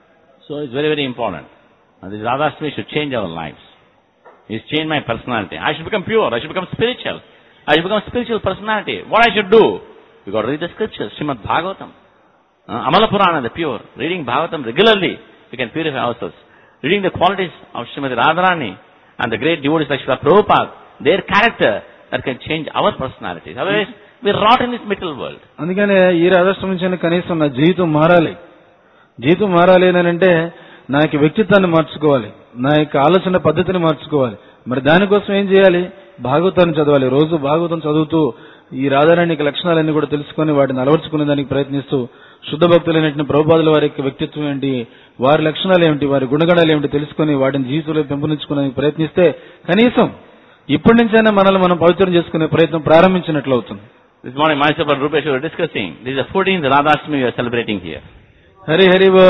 A: So it's very very important. And this Radhashmi should change our lives. It's changed my personality. I should become pure. I should become spiritual. I should become a spiritual personality. What I should do? We got to read the scriptures. Srimad Bhagavatam. Uh, Amala Purana, the pure. Reading Bhagavatam regularly, we can purify ourselves. Reading the qualities of Srimati Radharani and the great devotees like Srila Prabhupada, their character, that can change our personalities. Otherwise, we're rot in this material world.
B: అందుకనే ఈ రాధాష్టమి నుంచి కనీసం నా జీవితం మారాలి. జీవితం మారాలి అని అంటే నా యొక్క వ్యక్తిత్వాన్ని మార్చుకోవాలి, నా యొక్క ఆలోచన పద్ధతిని మార్చుకోవాలి. మరి దానికోసం ఏం చేయాలి? భాగవతాన్ని చదవాలి. రోజు భాగవతం చదువుతూ ఈ రాధారాణి యొక్క లక్షణాలన్నీ కూడా తెలుసుకొని వాటిని అలవర్చుకునే దానికి ప్రయత్నిస్తూ శుద్ధ భక్తులైనటువంటి ప్రభుపాదుల వారి యొక్క వ్యక్తిత్వం ఏంటి, వారి లక్షణాలు ఏమిటి, వారి గుణగణాలు ఏమిటి తెలుసుకొని వాటిని జీవితంలో పెంపొందించుకునే ప్రయత్నిస్తే కనీసం ఇప్పటి నుంచైనా మనల్ని మనం పవిత్రం చేసుకునే ప్రయత్నం ప్రారంభించినట్లు అవుతుంది.
A: This morning myself and Rupesh were discussing. This is the fourteenth Radhashmi we are celebrating here.
B: Hari Hari బో.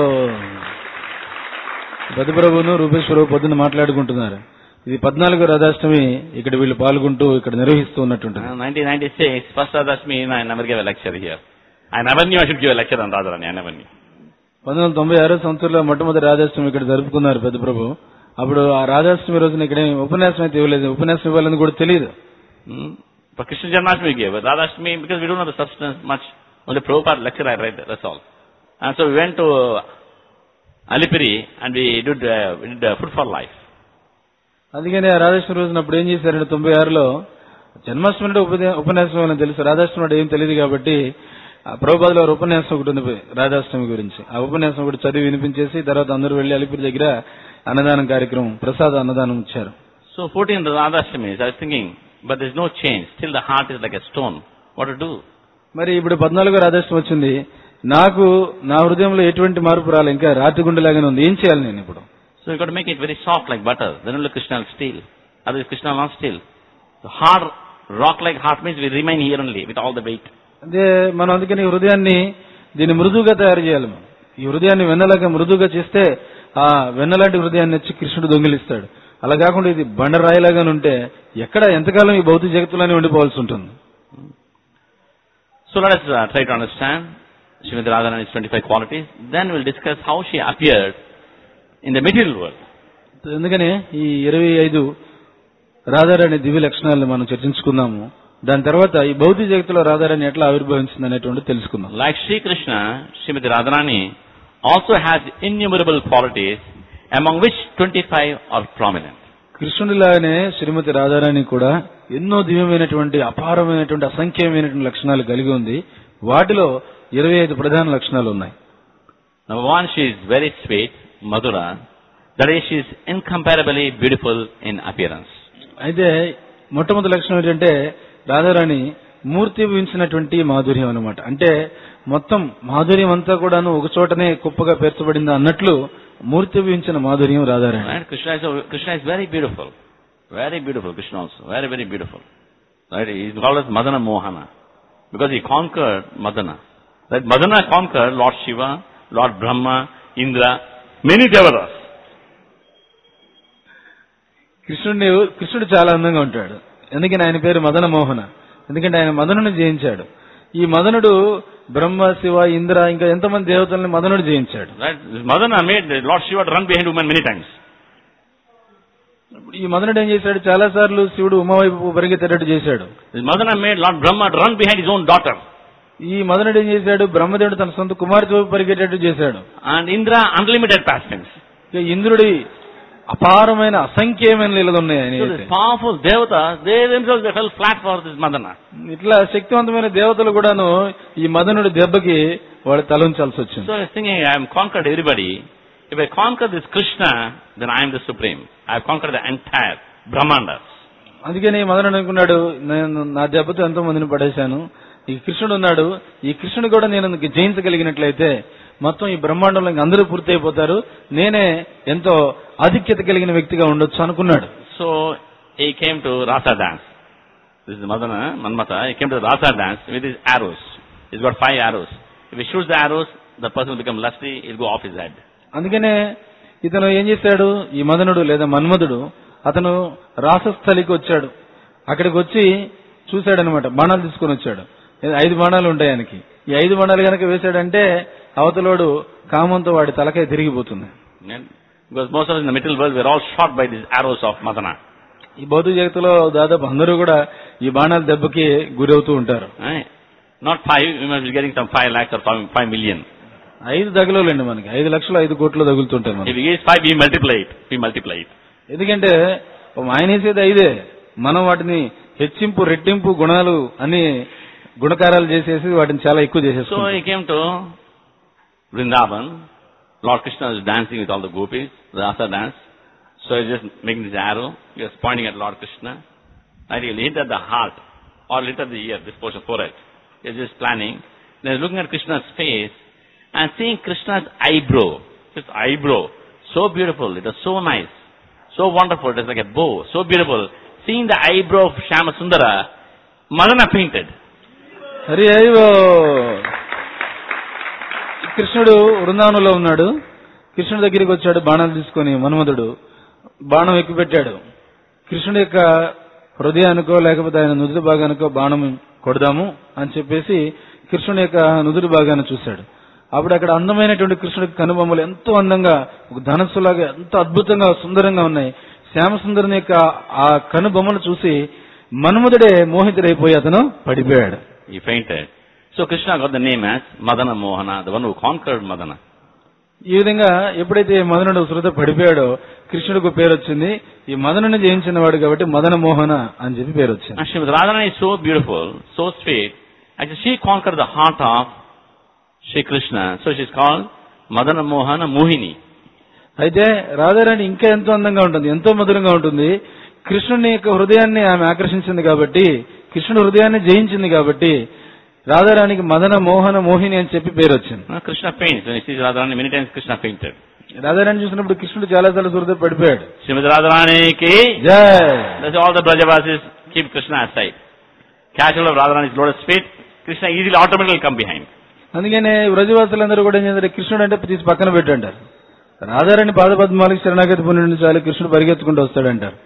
B: పెద్దప్రభును రూపేశ్వరు పొద్దున్న మాట్లాడుకుంటున్నారు. ఇది పద్నాలుగో రాధాష్టమి ఇక్కడ వీళ్ళు పాల్గొంటూ ఇక్కడ నిర్వహిస్తూ ఉన్నట్టుంటుంది.
A: nineteen ninety-six, first Radhashmi, I never gave a lecture here. I never knew I should give a lecture on Radharani. I never knew. పంతొమ్మిది వందల తొంభై ఆరో సంవత్సరంలో మొట్టమొదటి రాధాష్టమి ఇక్కడ జరుపుకున్నారు పెద్దప్రభు. అప్పుడు ఆ రాధాష్టమి రోజున ఇక్కడ ఉపన్యాసం అయితే ఇవ్వలేదు, ఉపన్యాసం ఇవ్వాలని కూడా తెలియదు. For Krishna Janmashtami we gave, but Radhashmi, because we don't know the substance much, only Prabhupada lecture I read, that's all. And so we went to Alipiri and we did, uh, we did uh, Food for Life.
B: అందుకని ఆ రాధాష్టమి రోజున అప్పుడు ఏం చేశారంటే తొంభై ఆరులో జన్మాష్టమి అంటే ఉపదే- ఉపన్యాసం అని తెలుసు, రాధాష్టమి అంటే ఏం తెలియదు కాబట్టి ఆ ప్రభుపాదుల వారి ఉపన్యాసం ఒకటి ఉంది రాధాష్టమి గురించి. ఆ ఉపన్యాసం ఒకటి చదివి వినిపించేసి తర్వాత అందరూ వెళ్లి అలిపిరి దగ్గర అన్నదానం కార్యక్రమం, ప్రసాద అన్నదానం ఇచ్చారు.
A: So fourteenth Radhashtami, I was thinking, but there's no change. Still the heart is like a stone. What to do?
B: మరి ఇప్పుడు పద్నాలుగో రాధాష్టమి వచ్చింది, నాకు నా హృదయంలో ఎటువంటి మార్పు రాలే, ఇంకా రాతి గుండెలాగానే ఉంది, ఏం చేయాలి నేను ఇప్పుడు?
A: So you got to make it very soft like butter. Then only Krishna will steal. Otherwise Krishna will not steal. So hard, rock like heart means we remain here only with all the weight.
B: అదే మనం అందుకని ఈ హృదయాన్ని దీన్ని మృదువుగా తయారు చేయాలి. మనం ఈ హృదయాన్ని వెన్నలాగా మృదువుగా చేస్తే ఆ వెన్నలాంటి హృదయాన్ని వచ్చి కృష్ణుడు దొంగిలిస్తాడు. అలా కాకుండా ఇది బండరాయిలాగానే ఉంటే ఎక్కడ ఎంతకాలం ఈ భౌతిక జగత్తులోనే ఉండిపోవాల్సి ఉంటుంది.
A: So let us uh, try to understand Srimati Radharani's twenty-five qualities. Then we'll discuss how she appeared in the material world.
B: ఎందుకని ఈ ఇరవై ఐదు రాధారాణి దివ్య లక్షణాలను మనం చర్చించుకుందాము. దాని తర్వాత ఈ భౌతిక జగత్తులో రాధారాణి ఎట్లా ఆవిర్భవించింది అనేటువంటి తెలుసుకుందాం.
A: Like Sri Krishna, Srimati Radharani also has innumerable qualities, among which twenty-five are prominent.
B: కృష్ణుడిలాగానే శ్రీమతి రాధారాణి కూడా ఎన్నో దివ్యమైనటువంటి అపారమైనటువంటి అసంఖ్యమైనటువంటి లక్షణాలు కలిగి ఉంది. వాటిలో ఇరవై ఐదు ప్రధాన లక్షణాలు ఉన్నాయి.
A: Number one, she is very sweet, Madhura. That is, she is incomparably beautiful in appearance.
B: అయితే మొట్టమొదటి లక్షణం ఏంటంటే రాధారాణి మూర్తి ఊహించినటువంటి మాధుర్యం అన్నమాట. అంటే మొత్తం మాధుర్యం అంతా కూడాను ఒక చోటనే కుప్పగా పేర్చబడింది అన్నట్లు మూర్తి ఊహించిన మాధుర్యం Radharani.
A: Right? Krishna is, a- Krishna is very beautiful. Very beautiful, Krishna also. Very, very beautiful. Right? He is called as Madana Mohana. Because he conquered Madana. Right? Madana conquered Lord Shiva, Lord Brahma, Indra, many devatas.
B: కృష్ణుడిని కృష్ణుడు చాలా అందంగా ఉంటాడు. ఎందుకని ఆయన పేరు మదన మోహన, ఎందుకంటే ఆయన మదనుని జయించాడు. ఈ మదనుడు బ్రహ్మ, శివ, ఇంద్ర ఇంకా ఎంతమంది దేవతల్ని మదనుడు జయించాడు.
A: Right? This Madana made Lord Shiva to run behind women many times.
B: ఈ మదనుడు ఏం చేశాడు, చాలా సార్లు శివుడు ఉమావైపు పరిగెత్తేటట్టు చేశాడు.
A: This Madana made Lord Brahma to run behind his own daughter.
B: ఈ మదనుడు ఏం చేశాడు, బ్రహ్మదేవుడు తన సొంత కుమార్తె వైపు పరిగెట్టేట్టు చేశాడు.
A: And Indra unlimited pastimes.
B: ఇక ఇంద్రుడి అపారమైన అసంఖ్యమైన లీలలు ఉన్నాయి ఆయన.
A: So these powerful devatas, they themselves they fell flat for this Madana.
B: ఇట్లా శక్తివంతమైన దేవతలు కూడాను ఈ మదనుడి దెబ్బకి వాడు తలంచాల్సి వచ్చింది.
A: So I was thinking, I have conquered everybody. If I conquer this Krishna, then I am the supreme. I have conquered the entire Brahmandas.
B: అందుకని మదనుడు అనుకున్నాడు, నేను నా దెబ్బతో ఎంతో మందిని పడేశాను, ఈ కృష్ణుడు ఉన్నాడు, ఈ కృష్ణుడు కూడా నేను జయించగలిగినట్లయితే మొత్తం ఈ బ్రహ్మాండంలో అందరూ పూర్తి అయిపోతారు, నేనే ఎంతో ఆధిక్యత కలిగిన వ్యక్తిగా ఉండొచ్చు అనుకున్నాడు.
A: So he came to Rasa dance. This is Madana, Manmata. He came to the Rasa dance with his arrows. He's got five arrows. If he shoots the arrows, the person will become lusty, he'll go off his head.
B: అందుకనే ఇతను ఏం చేశాడు, ఈ మదనుడు లేదా మన్మధుడు అతను రాసస్థలికి వచ్చాడు. అక్కడికి వచ్చి చూశాడనమాట, బాణాలు తీసుకొని వచ్చాడు. ఐదు బాణాలు ఉంటాయి ఆయనకి. ఈ ఐదు బాణాలు కనుక వేశాడంటే అవతలోడు కామంతో వాడి తలకాయ తిరిగిపోతుంది.
A: Because most of us in the material world, we're all shot by these arrows of Madana.
B: ఈ భౌతిక జగత్తులో దాదాపు అందరూ కూడా ఈ బాణాల దెబ్బకి గురవుతూ ఉంటారు.
A: Right? Not five, we must be getting some five lakhs or five, five million.
B: ఐదు తగులండి మనకి, ఐదు లక్షలు ఐదు కోట్లు తగులుతుంటాయి మనకి.
A: If he is five, we multiply it. We multiply it.
B: ఎందుకంటే ఆయన వేసేది ఐదే, మనం వాటిని హెచ్చింపు రెట్టింపు గుణాలు అని గుణకారాలు చేసేసి వాటిని చాలా ఎక్కువ
A: So
B: చేసేస్తాం.
A: he came to Vrindavan. Lord Krishna is dancing with all the gopis, the Rasa dance. So he's just making this arrow, he was pointing at Lord Krishna. And he'll hit at the heart, or hit at the ear, this portion, forehead. He's just planning. Then he's looking at Krishna's face, and seeing Krishna's eyebrow, his eyebrow, so beautiful, it was so nice, so wonderful, it was like a bow, so beautiful. Seeing the eyebrow of Shama Sundara, Madana fainted.
B: Hari అయ్యో, కృష్ణుడు వృందావనంలో ఉన్నాడు. కృష్ణుడి దగ్గరికి వచ్చాడు బాణాలు తీసుకొని మన్మధుడు. బాణం ఎక్కువ పెట్టాడు. కృష్ణుడి యొక్క హృదయానికో లేకపోతే ఆయన నుదుటి భాగానికో బాణం కొడదాము అని చెప్పేసి కృష్ణుడి యొక్క నుదుటి భాగాన్ని చూశాడు. అప్పుడు అక్కడ అందమైనటువంటి కృష్ణుడికి కనుబొమ్మలు ఎంతో అందంగా ఒక ధనస్సులాగా ఎంతో అద్భుతంగా సుందరంగా ఉన్నాయి. శ్యామసుందరుని యొక్క ఆ కనుబొమ్మలు చూసి మన్మధుడే మోహితుడైపోయి అతను పడిపోయాడు.
A: He fainted. So Krishna got the name as Madana Mohana, the one who conquered Madana.
B: ఈ విధంగా ఎప్పుడైతే మదనుడు శృత పడిపోయాడో కృష్ణుడికి పేరు వచ్చింది. ఈ మదనుని జయించిన వాడు కాబట్టి మదన మోహన అని చెప్పి పేరు వచ్చింది.
A: And Srimati Radharani is so beautiful, so sweet. Actually, she conquered the heart of Shri Krishna. So she is called Madana Mohana Mohini.
B: అయితే రాధారాణి ఇంకా ఎంతో అందంగా ఉంటుంది, ఎంతో మధురంగా ఉంటుంది. కృష్ణుని యొక్క హృదయాన్ని ఆమె ఆకర్షించింది కాబట్టి, కృష్ణుడు హృదయాన్ని జయించింది కాబట్టి రాధారాణికి మదన మోహన మోహిని అని చెప్పి పేరు వచ్చింది.
A: Krishna faints. When he sees Radharani, many times Krishna fainted.
B: Radharani చూసినప్పుడు కృష్ణుడు చాలా సార్లు హృదయ పడిపోయాడు.
A: Srimati Radharani ki
B: జై.
A: That's all the Brajavasis keep Krishna aside. Casual of Radharani's lotus feet, Krishna easily automatically come behind.
B: అందుకనే వ్రజవాసులందరూ కూడా ఏం చేస్తారు, కృష్ణుడు అంటే తీసి పక్కన పెట్టంటారు. రాధారాణి పాదపద్మాలకు శరణాగతి పొందిన చాలు కృష్ణుడు పరిగెత్తుకుంటూ వస్తాడంటారు.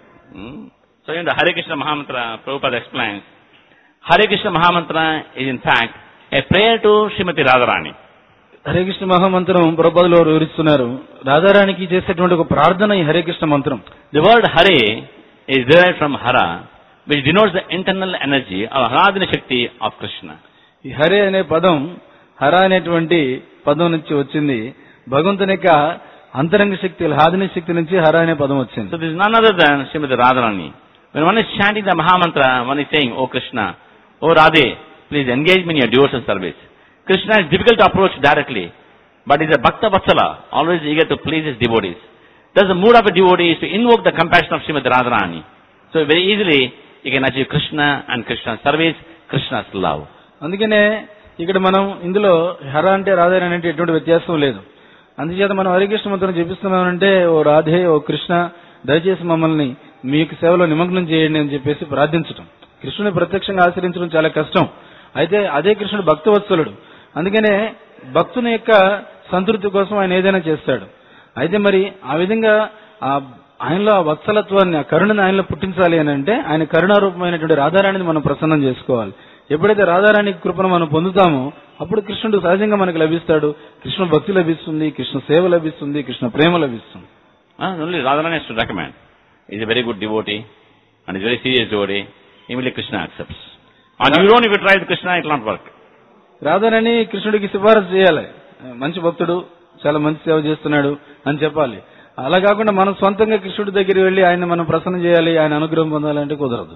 A: So in the Hare Krishna Mahamantra, Prabhupada explains, Hare Krishna Mahamantra is in fact a prayer to Srimati Radharani.
B: Hare Krishna మహామంత్రం ప్రభుపాదులు వారు వివరిస్తున్నారు. రాధారాణికి చేసేటువంటి ఒక ప్రార్థన ఈ హరే కృష్ణ మంత్రం.
A: The word Hare is derived from Hara, which denotes the internal energy or Haradina Shakti of Krishna.
B: ఈ హరే అనే పదం హర అనేటువంటి పదం నుంచి వచ్చింది. భగవంతుని యొక్క అంతరంగ శక్తి, ఆదిన శక్తి నుంచి హర అనే పదం వచ్చింది.
A: So this is none other than Srimati Radharani. When one is chanting the Mahamantra, one is saying, "Oh Krishna, oh Radhe, please engage me in your devotional service." Krishna is difficult to approach directly, but is a Bhakta Vatsala, always eager to please his devotees. Thus the mood of a devotee is to invoke the compassion of Srimati Radharani. So very easily you can achieve Krishna and Krishna's service, Krishna's love.
B: అందుకనే ఇక్కడ మనం ఇందులో హర అంటే రాధారాణి అంటే ఎటువంటి వ్యత్యాసం లేదు. అందుచేత మనం హరికృష్ణ మంత్రం జపిస్తున్నామంటే, ఓ రాధే, ఓ కృష్ణ, దయచేసి మమ్మల్ని మీ యొక్క సేవలో నిమగ్నం చేయండి అని చెప్పేసి ప్రార్థించటం. కృష్ణుని ప్రత్యక్షంగా ఆశ్రయించడం చాలా కష్టం. అయితే అదే కృష్ణుడు భక్తవత్సలుడు. అందుకనే భక్తుని యొక్క సంతృప్తి కోసం ఆయన ఏదైనా చేస్తాడు. అయితే మరి ఆ విధంగా ఆ ఆయనలో ఆ వత్సలత్వాన్ని, ఆ కరుణని ఆయనలో పుట్టించాలి అని అంటే ఆయన కరుణారూపమైనటువంటి రాధారాణిని మనం ప్రసన్నం చేసుకోవాలి. ఎప్పుడైతే రాధారాణి కృపను మనం పొందుతామో అప్పుడు కృష్ణుడు సహజంగా మనకు లభిస్తాడు. కృష్ణ భక్తి లభిస్తుంది, కృష్ణ సేవ లభిస్తుంది, కృష్ణ ప్రేమ లభిస్తుంది.
A: Only Radharani has to recommend. He is a very good devotee and is a very serious devotee. Immediately Krishna accepts. And you don't, if you try with Krishna, it will not work.
B: Radharani కృష్ణుడికి సిఫారసు చేయాలి. మంచి భక్తుడు, చాలా మంచి సేవ చేస్తున్నాడు అని చెప్పాలి. అలా కాకుండా మనం సొంతంగా కృష్ణుడి దగ్గరికి వెళ్లి ఆయన మనం ప్రసన్నం చేయాలి, ఆయన అనుగ్రహం పొందాలంటే కుదరదు.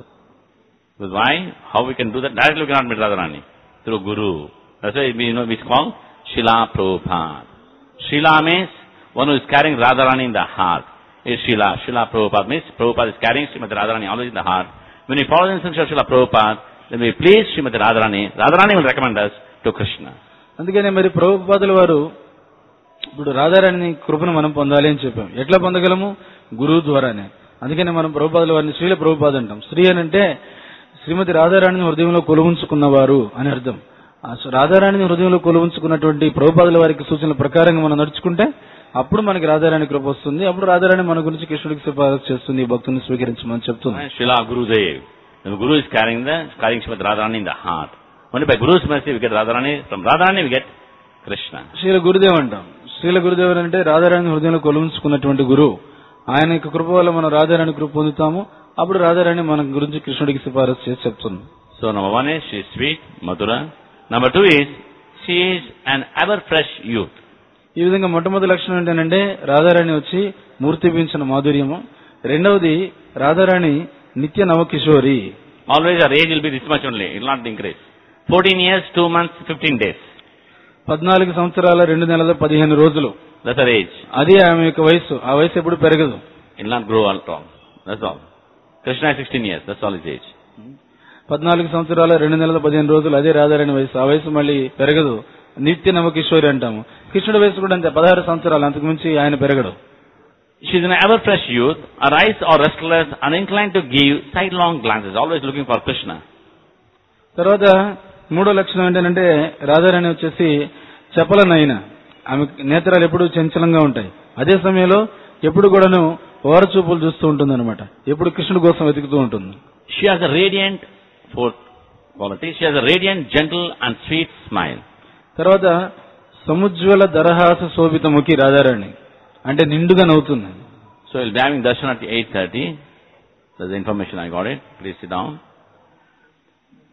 A: Why? How we can do that? Directly we cannot meet Radharani. Through Guru. That's why we know it's called Srila Prabhupada. Srila means one who is carrying Radharani in the heart. Is Srila. Srila Prabhupada means Prabhupada is carrying Srimati Radharani always in the heart. When we follow the instructions of Srila Prabhupada, then we please Srimati Radharani. Radharani will recommend us to Krishna.
B: అందుకనే మరి ప్రభుపాదుల వారు ఇప్పుడు రాధారాణి కృపను మనం పొందాలి అని చెప్పాం. ఎట్లా పొందగలము? గురువు ద్వారానే. అందుకనే మనం ప్రభుపాదుల వారిని శ్రీల ప్రభుపాద అంటాం. శ్రీ అని అంటే శ్రీమతి రాధారాణిని హృదయంలో కొలువుంచుకున్నవారు అని అర్థం. ఆ రాధారాణిని హృదయంలో కొలువుంచుకున్నటువంటి ప్రభుపాదుల వారికి సూచనల ప్రకారంగా మనం నడుచుకుంటే అప్పుడు మనకి రాధారాణి కృప వస్తుంది. అప్పుడు రాధారాణి మన గురించి కృష్ణుడికి సిఫారసు చేస్తుంది, భక్తుని స్వీకరించమని చెప్తుంది.
A: Srila Gurudev. The Guru is carrying the carrying Srimati Radharani in the heart. Only by Guru's mercy we get Radharani. From Radharani we get Krishna. Srila
B: Gurudev అంటాం. శ్రీల గురుదేవ్ అంటే రాధారాణి హృదయంలో కొలువుంచుకున్నటువంటి గురువు. ఆయన యొక్క కృప వల్ల మనం రాధారాణి కృప పొందుతాము. అప్పుడు రాధారాణి మన గురించి కృష్ణుడికి సిఫారసు చేసి చెప్తుంది.
A: So number one is she is sweet, Madhura. Number two is she is an ever fresh youth.
B: ఈ విధంగా మొట్టమొదటి లక్షణం ఏంటంటే రాధారాణి వచ్చి మూర్తిపించిన మాధుర్యము. రెండవది రాధారాణి నిత్య నవకిషోరి.
A: Always her age will be this much only. It will not increase. fourteen years, two months, fifteen days.
B: పద్నాలుగు సంవత్సరాల రెండు నెలల పదిహేను రోజులు.
A: That's her age.
B: అది ఆమె యొక్క వయస్సు. ఆ వయసు ఎప్పుడు పెరగదు.
A: It will not grow at all. That's all. Krishna is sixteen years. That's all his age.
B: పద్నాలుగు సంవత్సరాల రెండు నెలల పదిహేను రోజులు అదే రాధారాణి వయసు. ఆ వయసు మళ్ళీ పెరగదు. నిత్య నవకిషోరి అంటాము. కృష్ణుడి వయసు కూడా అంతే, పదహారు సంవత్సరాలు. అంతకు మించి ఆయన పెరగడు.
A: She is an ever fresh youth. Her eyes are restless and inclined to give sidelong glances, always looking for Krishna.
B: తర్వాత మూడో లక్షణం ఏంటంటే రాధారాణి వచ్చేసి చపలనైన, ఆమె నేత్రాలు ఎప్పుడు చంచలంగా ఉంటాయి. అదే సమయంలో ఎప్పుడు కూడాను ఓరచూపులు చూస్తూ ఉంటుంది అనమాట. ఎప్పుడు కృష్ణుడి కోసం వెతుకుతూ ఉంటుంది.
A: She has a radiant fourth quality. She has a radiant, gentle and sweet smile.
B: తర్వాత సముజ్వల దరహాస శోభితముఖి రాధారాణి అంటే నిండుగా నవ్వుతుంది.
A: So we'll be having darshan at eight thirty. That's the information I got it. Please sit down.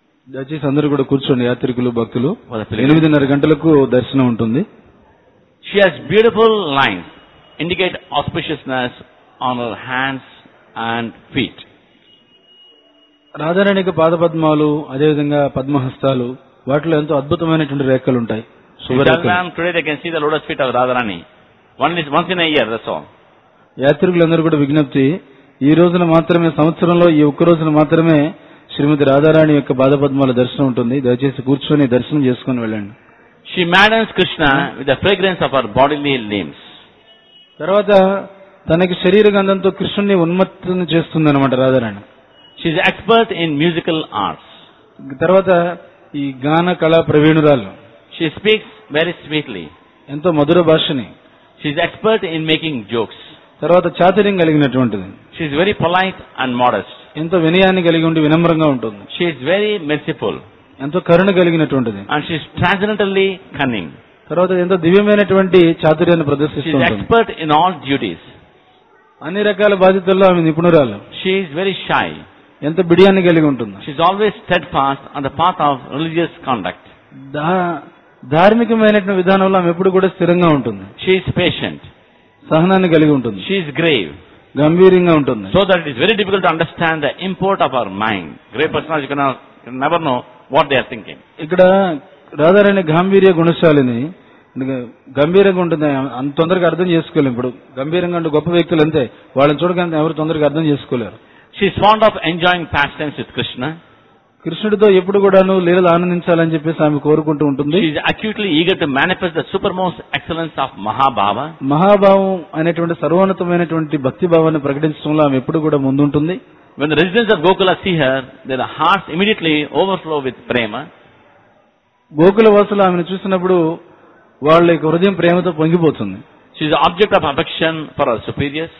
B: దయచేసి అందరూ కూడా కూర్చోండి. యాత్రికులు, భక్తులు. ఎనిమిదిన్నర గంటలకు దర్శనం ఉంటుంది.
A: She has beautiful lines, indicate auspiciousness on her hands and feet.
B: రాధారాణికి పాదపద్మాలు అదేవిధంగా పద్మహస్తాలు వాటిలో ఎంతో అద్భుతమైనటువంటి రేఖలు ఉంటాయి.
A: Today they can see the lotus feet of Radharani. Only once in a year, that's all.
B: యాత్రికులందరూ కూడా విజ్ఞప్తి, ఈ రోజున మాత్రమే, సంవత్సరంలో ఈ ఒక్క రోజున మాత్రమే శ్రీమతి రాధారాణి యొక్క పాదపద్మాల దర్శనం ఉంటుంది. దయచేసి కూర్చొని దర్శనం చేసుకుని వెళ్ళండి.
A: She maddens Krishna with the fragrance of her bodily limbs.
B: తర్వాత తనకి శరీర గంధంతో కృష్ణుని ఉన్మత్తం చేస్తుంది అనమాట Radharani.
A: She is expert in musical arts.
B: తర్వాత ఈ గాన కళా ప్రవీణురాలు.
A: She speaks very sweetly.
B: ఎంతో మధుర భాషని.
A: She is expert in making jokes.
B: తర్వాత చాతుర్యం కలిగినటువంటిది.
A: She is very polite and modest.
B: ఎంతో వినయాన్ని కలిగి ఉండి వినమ్రంగా ఉంటుంది.
A: She is very merciful.
B: ఎంతో కరుణ కలిగినటువంటిది.
A: And she is transcendently cunning.
B: తర్వాత ఎంతో దివ్యమైనటువంటి చాతుర్యాన్ని ప్రదర్శిస్తుంది.
A: She is expert in all duties.
B: అన్ని రకాల బాధ్యతల్లో ఆమె నిపుణురాలు.
A: She is very shy.
B: ఎంతో బిడియాన్ని కలిగి ఉంటుంది.
A: She is always steadfast on the path of religious conduct.
B: ధార్మికమైనటువంటి విధానంలో ఆమె ఎప్పుడు కూడా స్థిరంగా ఉంటుంది.
A: She is patient.
B: సహనాన్ని కలిగి ఉంటుంది.
A: She is grave.
B: గంభీరంగా ఉంటుంది.
A: So that it is very difficult to understand the import of her mind. Grave personality you cannot, you never know what they are thinking.
B: ఇక్కడ రాధారాణి గాంభీర్య గుణశాలిని, గంభీరంగా ఉంటుంది, అంత తొందరగా అర్థం చేసుకోలేము. ఇప్పుడు గంభీరంగా ఉండే గొప్ప వ్యక్తులు అంతే, వాళ్ళని చూడగానే ఎవరు తొందరగా అర్థం చేసుకోలేరు.
A: She is fond of enjoying pastimes with Krishna.
B: కృష్ణుడితో ఎప్పుడు కూడాను లీలలు ఆనందించాలని చెప్పేసి ఆమె కోరుకుంటూ ఉంటుంది.
A: She is acutely eager to manifest the supermost excellence of Mahabhava.
B: మహాభావం అనేటువంటి సర్వోన్నతమైనటువంటి భక్తి భావాన్ని ప్రకటించడంలో ఆమె ఎప్పుడు కూడా ముందుంటుంది.
A: When the residents of Gokula see her, their hearts immediately overflow with prema.
B: Gokula వాసులు ఆమెను చూసినప్పుడు వాళ్ళ యొక్క హృదయం ప్రేమతో పొంగిపోతుంది.
A: She is the object of affection for her superiors.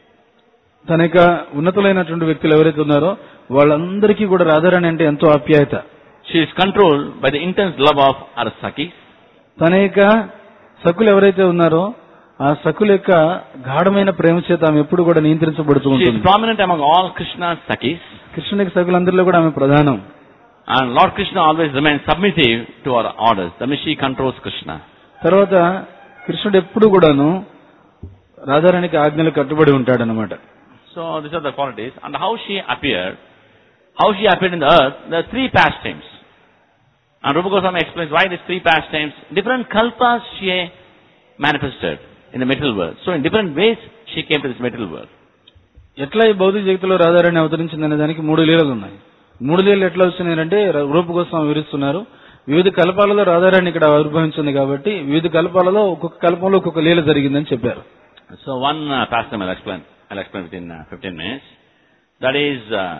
B: తన యొక్క ఉన్నతులైనటువంటి వ్యక్తులు ఎవరైతే ఉన్నారో వాళ్ళందరికీ కూడా రాధారాణి అంటే ఎంతో ఆప్యాయత.
A: She is controlled by the intense love of her Sakhis.
B: తన యొక్క సఖులు ఎవరైతే ఉన్నారో ఆ సఖుల యొక్క గాఢమైన ప్రేమ చేత ఆమె ఎప్పుడు కూడా నియంత్రించబడుతూ
A: She
B: ఉంటుంది.
A: is prominent among all Krishna's Sakhis.
B: కృష్ణునికి సఖులందరిలో కూడా ఆమె ప్రధానం.
A: And Lord Krishna always remains submissive to her orders. That means she controls Krishna.
B: తర్వాత కృష్ణుడు ఎప్పుడు కూడాను రాధారాణికి ఆజ్ఞలు కట్టుబడి ఉంటాడు అన్నమాట.
A: So these are the qualities. And how she appeared, how she appeared in the earth, there are three pastimes. And Rupa Goswami explains why these three pastimes, different kalpas she manifested in the material world. So in different ways she came to this material world.
B: ఎట్లా ఈ భౌతిక జగత్తులో రాధారాణి అవతరించింది అనే దానికి మూడు లీలలు ఉన్నాయి. మూడు లీలలు ఎట్లా వచ్చినాయంటే రూప గోస్వామి వివరిస్తున్నారు. వివిధ కల్పాలలో రాధారాణి ఇక్కడ ఆవిర్భవించింది కాబట్టి వివిధ కల్పాలలో ఒక్కొక్క కల్పంలో ఒక్కొక్క లీల జరిగిందని చెప్పారు.
A: So one uh, pastime I'll explain. I'll explain within uh, fifteen minutes. That is uh,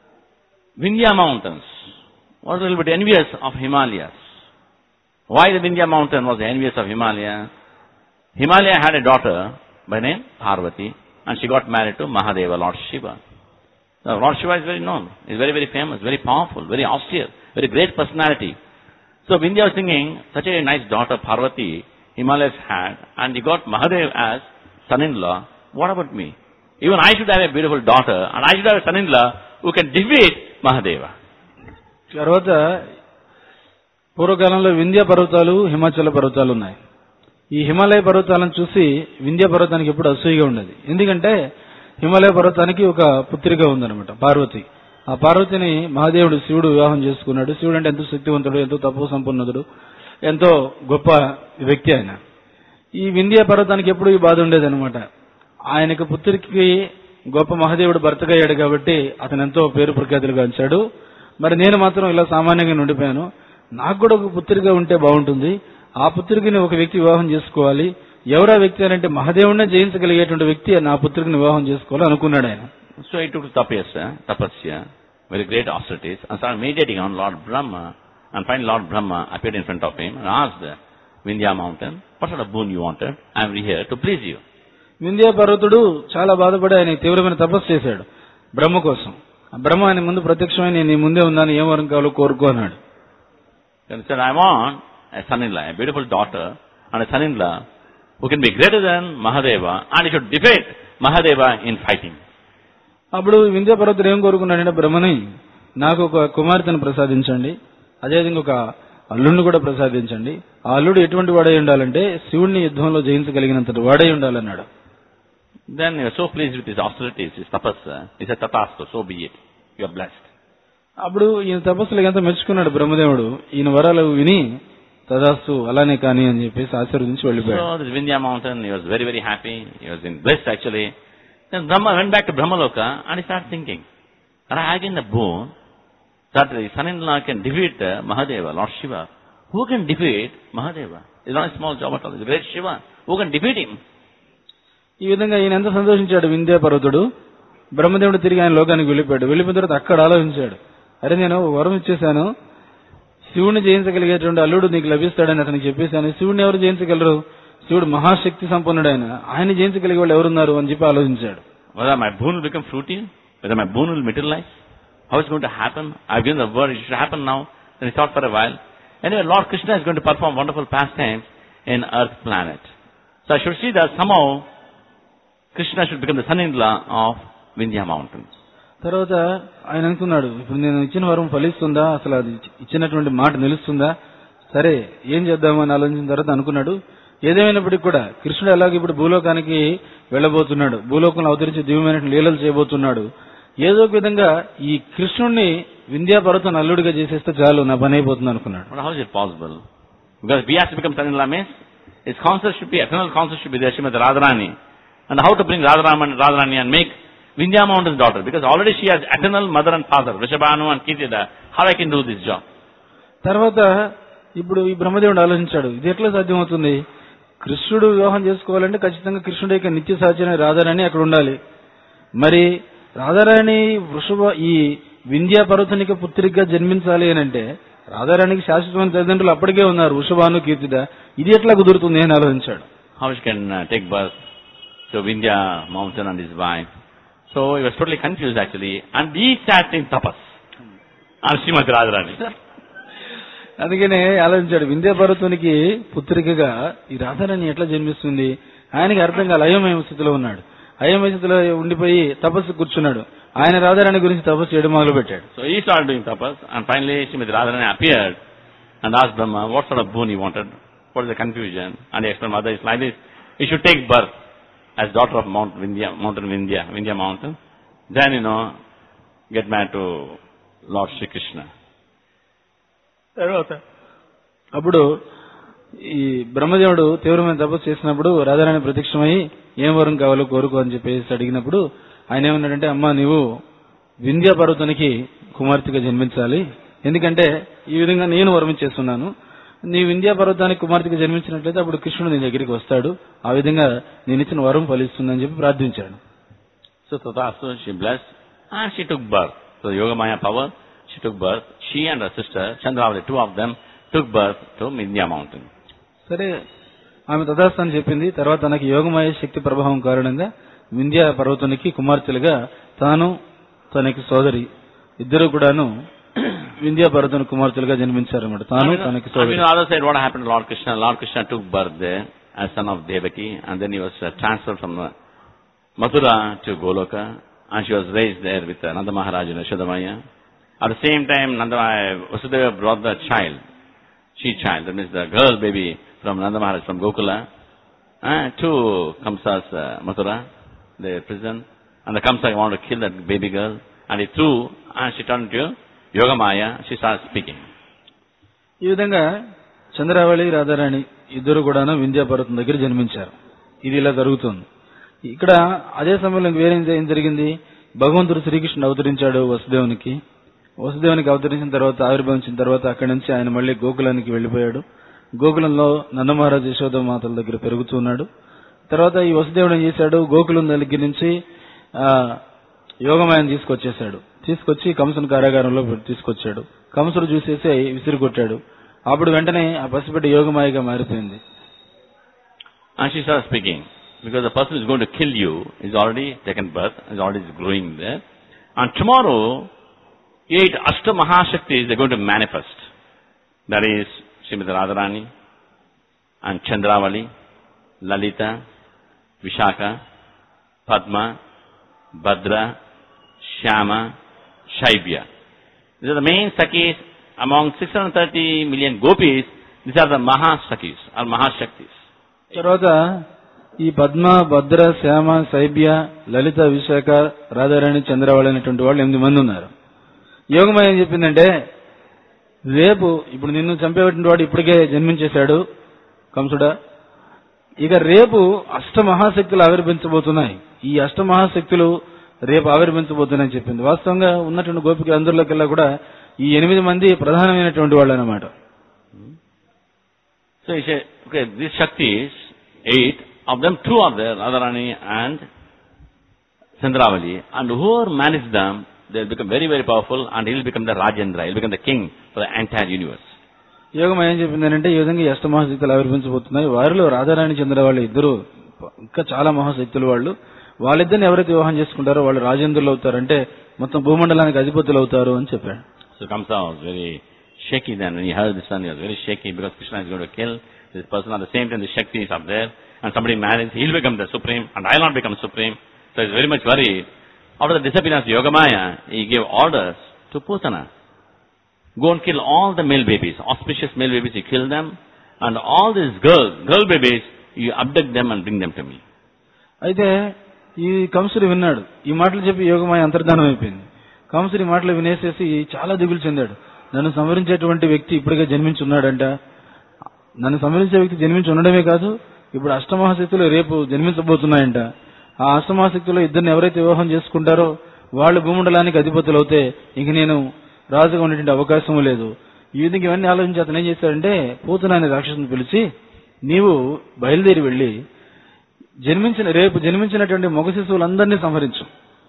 A: Vindhya mountains was a little bit envious of Himalayas. Why the Vindhya mountain was envious of Himalaya? Himalaya had a daughter by name Parvati, and she got married to Mahadeva, Lord Shiva. So Lord Shiva is very known. He's very, very famous, very powerful, very austere, very great personality. So Vindhya was thinking, such a nice daughter Parvati Himalayas had, and he got Mahadeva as son-in-law. What about me? Even I should have a beautiful daughter, and I should have a son-in-law who can defeat Mahadeva.
B: తర్వాత పూర్వకాలంలో వింధ్య పర్వతాలు హిమాచల పర్వతాలు ఉన్నాయి. ఈ హిమాలయ పర్వతాలను చూసి వింధ్య పర్వతానికి ఎప్పుడు అసూయగా ఉండేది. ఎందుకంటే హిమాలయ పర్వతానికి ఒక పుత్రిక ఉందన్నమాట, పార్వతి. ఆ పార్వతిని మహాదేవుడు శివుడు వివాహం చేసుకున్నాడు. శివుడు అంటే ఎంతో శక్తివంతుడు, ఎంతో తపో సంపన్నుడు, ఎంతో గొప్ప వ్యక్తి ఆయన. ఈ వింధ్య పర్వతానికి ఎప్పుడు ఈ బాధ ఉండేది అనమాట. ఆయనకు పుత్రికి గొప్ప మహాదేవుడు భర్తగా అయ్యాడు కాబట్టి అతను ఎంతో పేరు ప్రఖ్యాతులు గాంచాడు. మరి నేను మాత్రం ఇలా సామాన్యంగా ఉండిపోయాను. నాకు కూడా ఒక పుత్రిగా ఉంటే బాగుంటుంది. ఆ పుత్రికని ఒక వ్యక్తి వివాహం చేసుకోవాలి. ఎవరా వ్యక్తి అని అంటే మహాదేవుడినే జయించగలిగేటువంటి వ్యక్తి నా పుత్రికని వివాహం చేసుకోవాలి అనుకున్నాడు ఆయన.
A: So he took tapasya, tapasya, very great austerities, and started meditating on Lord Brahma. And finally Lord Brahma appeared in front of him and asked the Vindhya mountain, what sort of boon you wanted? I am here to please you.
B: Vindhya పర్వతుడు చాలా బాధపడి ఆయన తీవ్రమైన తపస్సు చేశాడు బ్రహ్మ కోసం. బ్రహ్మ ఆయన ముందు ప్రత్యక్షమై నేను నీ ముందే ఉన్నాను, ఏం వరం కావాలో కోరుకో అన్నాడు.
A: He said, I want a son-in-law, a beautiful daughter, and a son-in-law who can be greater than Mahadeva, and he should defeat Mahadeva in fighting.
B: అప్పుడు వింధ్య పర్వతుడు ఏం కోరుకున్నాడంటే, బ్రహ్మని నాకు ఒక కుమార్తెను ప్రసాదించండి, అదేవిధంగా ఒక అల్లుడిని కూడా ప్రసాదించండి. ఆ అల్లుడు ఎటువంటి వాడై ఉండాలంటే శివుణ్ణి యుద్ధంలో జయించగలిగినంతటి వాడై ఉండాలన్నాడు.
A: Then he was so pleased with his austerities, his tapasa. He said, Tatastha, so be it. You are blessed.
B: అప్పుడు ఈయన తపస్సులకు ఎంత మెచ్చుకున్నాడు బ్రహ్మదేవుడు. ఈయన వరాలు విని తదాస్తు అలానే కాని అని చెప్పేసి ఆశీర్వదించి వెళ్ళిపోయాడు.
A: So this Vindhya mountain, he was very, very happy. He was in bliss actually. Then Brahma went back to Brahmaloka and he started thinking, are I again the boon that the son-in-law can defeat uh, Mahadeva, Lord Shiva? Who can defeat Mahadeva? It's not a small job at all. It's a great Shiva. Who can defeat him?
B: ఈ విధంగా ఈయన ఎంత సంతోషించాడు వింధ్యా పర్వతుడు. బ్రహ్మదేవుడు తిరిగి ఆయన లోకానికి వెళ్ళిపోయాడు. వెళ్ళిపోయిన తర్వాత అక్కడ ఆలోచించాడు, అరే నేను వరం ఇచ్చేశాను, శివుడిని జయించగలిగేటువంటి అల్లుడు నీకు లభిస్తాడని అతనికి చెప్పేశాను. శివుడిని ఎవరు జయించగలరు? శివుడు మహాశక్తి సంపన్నుడు, ఆయన ఆయన జయించగలిగే వాళ్ళు ఎవరున్నారు అని చెప్పి ఆలోచించాడు.
A: Whether my boon will become fruitful, whether my boon will materialize, how it's going to happen? I've given the word, it should happen now. Then he thought for a while. Anyway, Lord Krishna is going to perform wonderful pastimes in Earth planet. So I should see that somehow Krishna should become the son-in-law of Vindhya mountain.
B: తర్వాత ఆయన అనుకున్నాడు, ఇప్పుడు నేను ఇచ్చిన వరం ఫలిస్తుందా, అసలు అది ఇచ్చినటువంటి మాట నిలుస్తుందా, సరే ఏం చేద్దాము అని ఆలోచించిన తర్వాత అనుకున్నాడు, ఏదేమైనప్పటికీ కూడా కృష్ణుడు ఎలాగ ఇప్పుడు భూలోకానికి వెళ్ళబోతున్నాడు, భూలోకంలో అవతరించి దివ్యమైన లీలలు చేయబోతున్నాడు, ఏదో ఒక విధంగా ఈ కృష్ణుడిని వింధ్యా పర్వతం అల్లుడిగా చేసేస్తే చాలు, నా పని అయిపోతుంది అనుకున్నాడు.
A: But how is it possible? Because we have to become son-in-law means his counsel should be, eternal counsel should be there, Srimati Radharani. And how to bring Radharani, Radharani and make Vindhya mountain's daughter, because already she has eternal mother and father, Vrishabhanu and Kirtida. How I can do this job?
B: తర్వాత ఇప్పుడు ఈ బ్రహ్మదేవుడు ఆలోచించాడు, ఇది ఎట్లా సాధ్యమవుతుంది, కృష్ణుడు వివాహం చేసుకోవాలంటే ఖచ్చితంగా కృష్ణుడి యొక్క నిత్య సాధ్యమైన రాధారాణి అక్కడ ఉండాలి. మరి రాధారాణి వృషభ ఈ వింధ్యా పర్వతానికి పుత్రికగా జన్మించాలి అని అంటే రాధారాణికి శాశ్వతమైన తల్లిదండ్రులు అప్పటికే ఉన్నారు, వృషభాను కీర్తిద, ఇది ఎట్లా కుదురుతుంది అని ఆలోచించాడు.
A: How she can uh, take birth to Vindhya mountain and his wife. So he was totally confused actually, and he sat in tapas on Srimati Radharani.
B: అందుకనే ఆలోచించాడు, వింధ్యా పర్వతానికి పుత్రికగా ఈ రాధారాణి ఎట్లా జన్మిస్తుంది, ఆయనకి అర్థం కాల, అయోమయ స్థితిలో ఉన్నాడు. అయోమయ స్థితిలో ఉండిపోయి తపస్సు కూర్చున్నాడు. ఆయన రాధారాణి గురించి తపస్సు చేయడం మొదలు పెట్టాడు.
A: So he started doing tapas, and finally Srimati Radharani appeared and asked Brahma what sort of boon he wanted, what is the confusion, and he explained, Mother, it's like this, he should take birth as daughter of Mount Vindhya, mountain Vindhya, Vindhya mountain, then you know, get married to Lord Shri Krishna.
B: తర్వాత అప్పుడు ఈ బ్రహ్మదేవుడు తీవ్రమైన తపస్సు చేసినప్పుడు రాధారాణి ప్రత్యక్షమై ఏం వరం కావాలో కోరుకో అని చెప్పేసి అడిగినప్పుడు ఆయన ఏమన్నాడంటే, అమ్మా నీవు వింధ్యా పర్వతానికి కుమార్తెగా జన్మించాలి, ఎందుకంటే ఈ విధంగా నేను వరం ఇచ్చేస్తున్నాను, నీ వింధ్యా పర్వతానికి కుమార్తెగా జన్మించినట్లయితే అప్పుడు కృష్ణుడు నీ దగ్గరికి వస్తాడు, ఆ విధంగా నేను ఇచ్చిన వరం ఫలిస్తుందని చెప్పి ప్రార్థించాడు.
A: So Tatastha, she blessed and she took birth. So Yogamaya power, she took birth. She and her sister Chandravali, two of them took birth to Vindhya mountain.
B: సరే ఆమె తదాస్తు అని చెప్పింది. తర్వాత తనకి యోగమాయ శక్తి ప్రభావం కారణంగా వింధ్యా పర్వతానికి కుమార్తెలుగా తాను తనకి సోదరి ఇద్దరు కూడాను వింధ్యా పర్వతం కుమార్తెలుగా జన్మించారన్నమాట. తాను తనకి సోదరి.
A: On the other side, what happened to Lord Krishna? Lord Krishna took birth there as son of Devaki, and then he was uh, transferred from uh, Mathura to Goloka, and she was raised there with uh, Nanda Maharaj and Yashodamaya. At the same time, Nanda Vasudeva brought the child, she child, that means the girl baby from Nanda Maharaj from Gokula, uh, to Kamsa's uh, Mathura, the prison, and the Kamsa wanted to kill that baby girl, and he threw, and she turned to Yogamaya, she started speaking.
B: ఈ విధంగా చంద్రావళి రాధారాణి ఇద్దరు కూడాను వింధ్యా పర్వతం దగ్గర జన్మించారు. ఇది ఇలా జరుగుతుంది. ఇక్కడ అదే సమయంలో వేరే ఏం జరిగింది, భగవంతుడు శ్రీకృష్ణుడు అవతరించాడు వసుదేవునికి. వసుదేవునికి అవతరించిన తర్వాత ఆవిర్భవించిన తర్వాత అక్కడి నుంచి ఆయన మళ్లీ గోకులానికి వెళ్లిపోయాడు. గోకులంలో నందమహారాజు యశోద మాతల దగ్గర పెరుగుతున్నాడు. తర్వాత ఈ వసుదేవుడు ఏం చేశాడు, గోకులం దగ్గర నుంచి ఆ యోగమాయను తీసుకొచ్చేశాడు. తీసుకొచ్చి కంసుని కారాగారంలో తీసుకొచ్చాడు. కంసుడు చూసేసి విసిరి కొట్టాడు. అప్పుడు వెంటనే ఆ పసిబిడ్డ యోగమాయగా మారిపోయింది.
A: And she started speaking, because the person who is going to kill you is already taken birth, is already growing there. And tomorrow, eight Ashta Mahashaktis are going to manifest. That is Srimati Radharani and Chandravali, Lalita, Vishaka, Padma, Bhadra, Shyama, Shaibya. These are the main Sakhis among six hundred thirty million gopis, these are the Mahashaktis or Mahashaktis.
B: తర్వాత ఈ పద్మ, భద్ర, శ్యామ, శైబ్య, లలిత, విశాఖ, రాధారాణి, చంద్రవాళి అనేటువంటి వాళ్ళు ఎనిమిది మంది ఉన్నారు. యోగమాయ ఏం చెప్పిందంటే, రేపు ఇప్పుడు నిన్ను చంపేటువంటి వాడు ఇప్పటికే జన్మించేశాడు కంసుడా, ఇక రేపు అష్ట మహాశక్తులు ఆవిర్భించబోతున్నాయి. ఈ అష్ట మహాశక్తులు రేపు ఆవిర్భించబోతున్నాయని చెప్పింది. వాస్తవంగా ఉన్నటువంటి గోపికలు అందరిలోకెల్లా కూడా ఈ ఎనిమిది మంది ప్రధానమైనటువంటి వాళ్ళు అన్నమాట.
A: So he said, okay, these Shaktis, eight, of them two are there, Radharani and Chandravali, and whoever manages them, they will become very, very powerful, and he will become the Rajendra, he will become the king for the entire universe.
B: యోగం ఏం చెప్పిందంటే, ఈ విధంగా ఈ అష్ట మహాశక్తులు ఆవిర్భించబోతున్నాయి. వారిలో రాధారాణి, చంద్రవాళ్ళు ఇద్దరు ఇంకా చాలా మహాశక్తులు వాళ్ళు. వాళ్ళిద్దరిని ఎవరైతే వివాహం చేసుకుంటారో వాళ్ళు రాజేంద్రులు అవుతారంటే మొత్తం భూమండలానికి అధిపతులు అవుతారు అని చెప్పాడు.
A: So Kamsa was very shaky then when he heard this one. He was very shaky because Krishna is going to kill this person. At the same time, the Shakti is up there, and somebody marries, he'll become the supreme, and I'll not become supreme. So he's very much worried. After the disappearance of Yogamaya, he gave orders to Putana. Go and kill all the male babies, auspicious male babies, you kill them, and all these girls, girl babies, you abduct them and bring them to me.
B: అయితే ఈ కంసుడు విన్నాడు. ఈ మాటలు చెప్పి యోగమాయ అంతర్ధానం అయిపోయింది. కంసుడి మాటలు వినేసేసి చాలా దిగులు చెందాడు. నన్ను సంహరించేటువంటి వ్యక్తి ఇప్పటికే జన్మించి ఉన్నాడంట. నన్ను సంహరించే వ్యక్తి జన్మించి ఉండడమే కాదు, ఇప్పుడు అష్టమహాశక్తులు రేపు జన్మించబోతున్నాయంట. ఆ అష్టమహాశక్తులు ఇద్దరిని ఎవరైతే వివాహం చేసుకుంటారో వాళ్ళు భూమండలానికి అధిపతులు అవుతే ఇంక నేను రాజుగా ఉండేటువంటి అవకాశం లేదు. ఈ విధంగా ఇవన్నీ ఆలోచించి అతను ఏం చేశాడంటే, పూతన అనే రాక్షసుని పిలిచి, నీవు బయలుదేరి వెళ్లి జన్మించిన రేపు జన్మించినటువంటి మగ శిశువులందరినీ సంహరించు,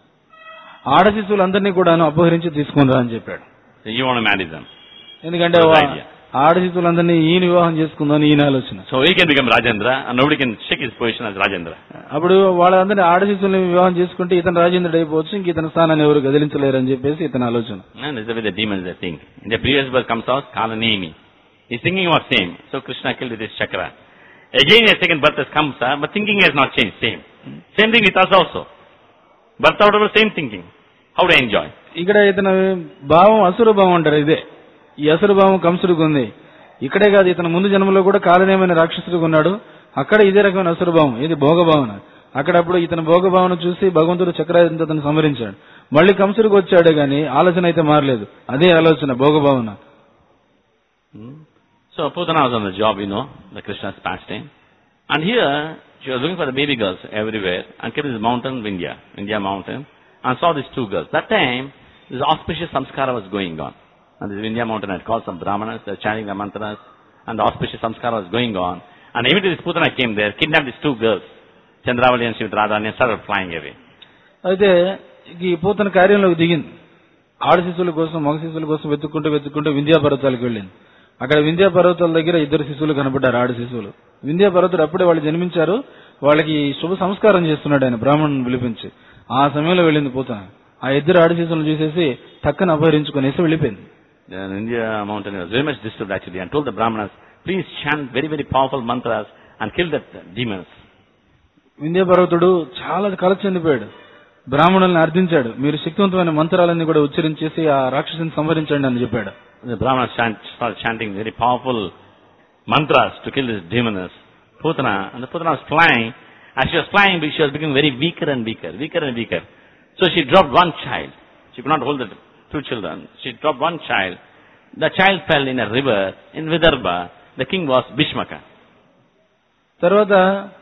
B: ఆడ శిశువులందరినీ కూడా అపహరించి తీసుకుని రా అని చెప్పాడు.
A: You want to marry them.
B: ఎందుకంటే ఆడ శిశువులందరినీ ఈయన వివాహం చేసుకుందని ఈయన ఆలోచన.
A: So he can become Rajendra and nobody can shake his position as Rajendra.
B: అప్పుడు వాళ్ళందరినీ ఆడ శిశువుల్ని వివాహం చేసుకుంటే ఇతను రాజేంద్రుడు అయిపోవచ్చు, ఇంక ఇతని స్థానాన్ని ఎవరు గదిలించలేరు అని చెప్పేసి ఇతని ఆలోచన.
A: And this is the way the demons they think. In the previous verse comes out Kalanemi. He's thinking about same. So Krishna killed with his chakra. Again a second birth has come, sir, but thinking has not changed. Same. Same thing with us also. Birth out of the same thinking. How to enjoy?
B: ఇక్కడ ఇతని భావం అసుర భావం అంటారు. ఇదే ఈ అసుర భావం కంసుడికి ఉంది. ఇక్కడే కాదు, ఇతను ముందు జన్మలో కూడా కాలనేమైన రాక్షసుడికి ఉన్నాడు. అక్కడ ఇదే రకమైన అసుర భావం, ఇది భోగభావన. అక్కడప్పుడు ఇతని భోగభావన చూసి భగవంతుడు చక్రాయుధంతో సంహరించాడు. మళ్ళీ కంసుడికి వచ్చాడే గాని ఆలోచన అయితే మారలేదు. అదే ఆలోచన, భోగభావన.
A: So Putana was on the job, you know, the Krishna's pastime. And here, she was looking for the baby girls everywhere and kept this mountain, Vindhya, Vindhya mountain, and saw these two girls. That time, this auspicious samskara was going on. And this Vindhya mountain had called some brahmanas, they were chanting the mantras, and the auspicious samskara was going on. And immediately this Putana came there, kidnapped these two girls, Chandravali and Shivadradhani, and started flying away.
B: అయితే ఈ పూతన కార్యంలోకి దిగింది. ఆడ శిశువుల కోసం, మగ శిశువుల కోసం వెతుక్కుంటూ వెతుక్కుంటూ వింధ్యా పర్వతాలకు వెళ్ళింది. అక్కడ వింధ్యా పర్వతాల దగ్గర ఇద్దరు శిశువులు కనపడ్డారు, ఆడ శిశువులు. వింధ్యా పర్వతుడు అప్పుడే వాళ్ళు జన్మించారు, వాళ్ళకి శుభ సంస్కారం చేస్తున్నాడు ఆయన బ్రాహ్మణుని పిలిపించి. ఆ సమయంలో వెళ్ళింది పూతన. ఆ ఇద్దరు ఆడ శిశువులను చూసేసి టక్కన అపహరించుకునేసి వెళ్ళిపోయింది.
A: The Vindhya mountain was very much disturbed actually and told the brahmanas, please chant very very powerful mantras and kill that demons.
B: Vindhya పర్వతుడు చాలా కల చెందిపోయాడు. బ్రాహ్మణుల్ని అర్థించాడు, మీరు శక్తివంతమైన మంత్రాలన్నీ కూడా ఉచ్చరించేసి ఆ రాక్షసుని సంహరించండి అని చెప్పాడు.
A: The brahmanas chant, started chanting very powerful mantras to kill these demons. Putana, and the Putana was flying. As she was flying, she was becoming very weaker and weaker, weaker and weaker. So she dropped one child. She could not hold the two children. She dropped one child. The child fell in a river in Vidarbha. The king was Bhishmaka.
B: తర్వాత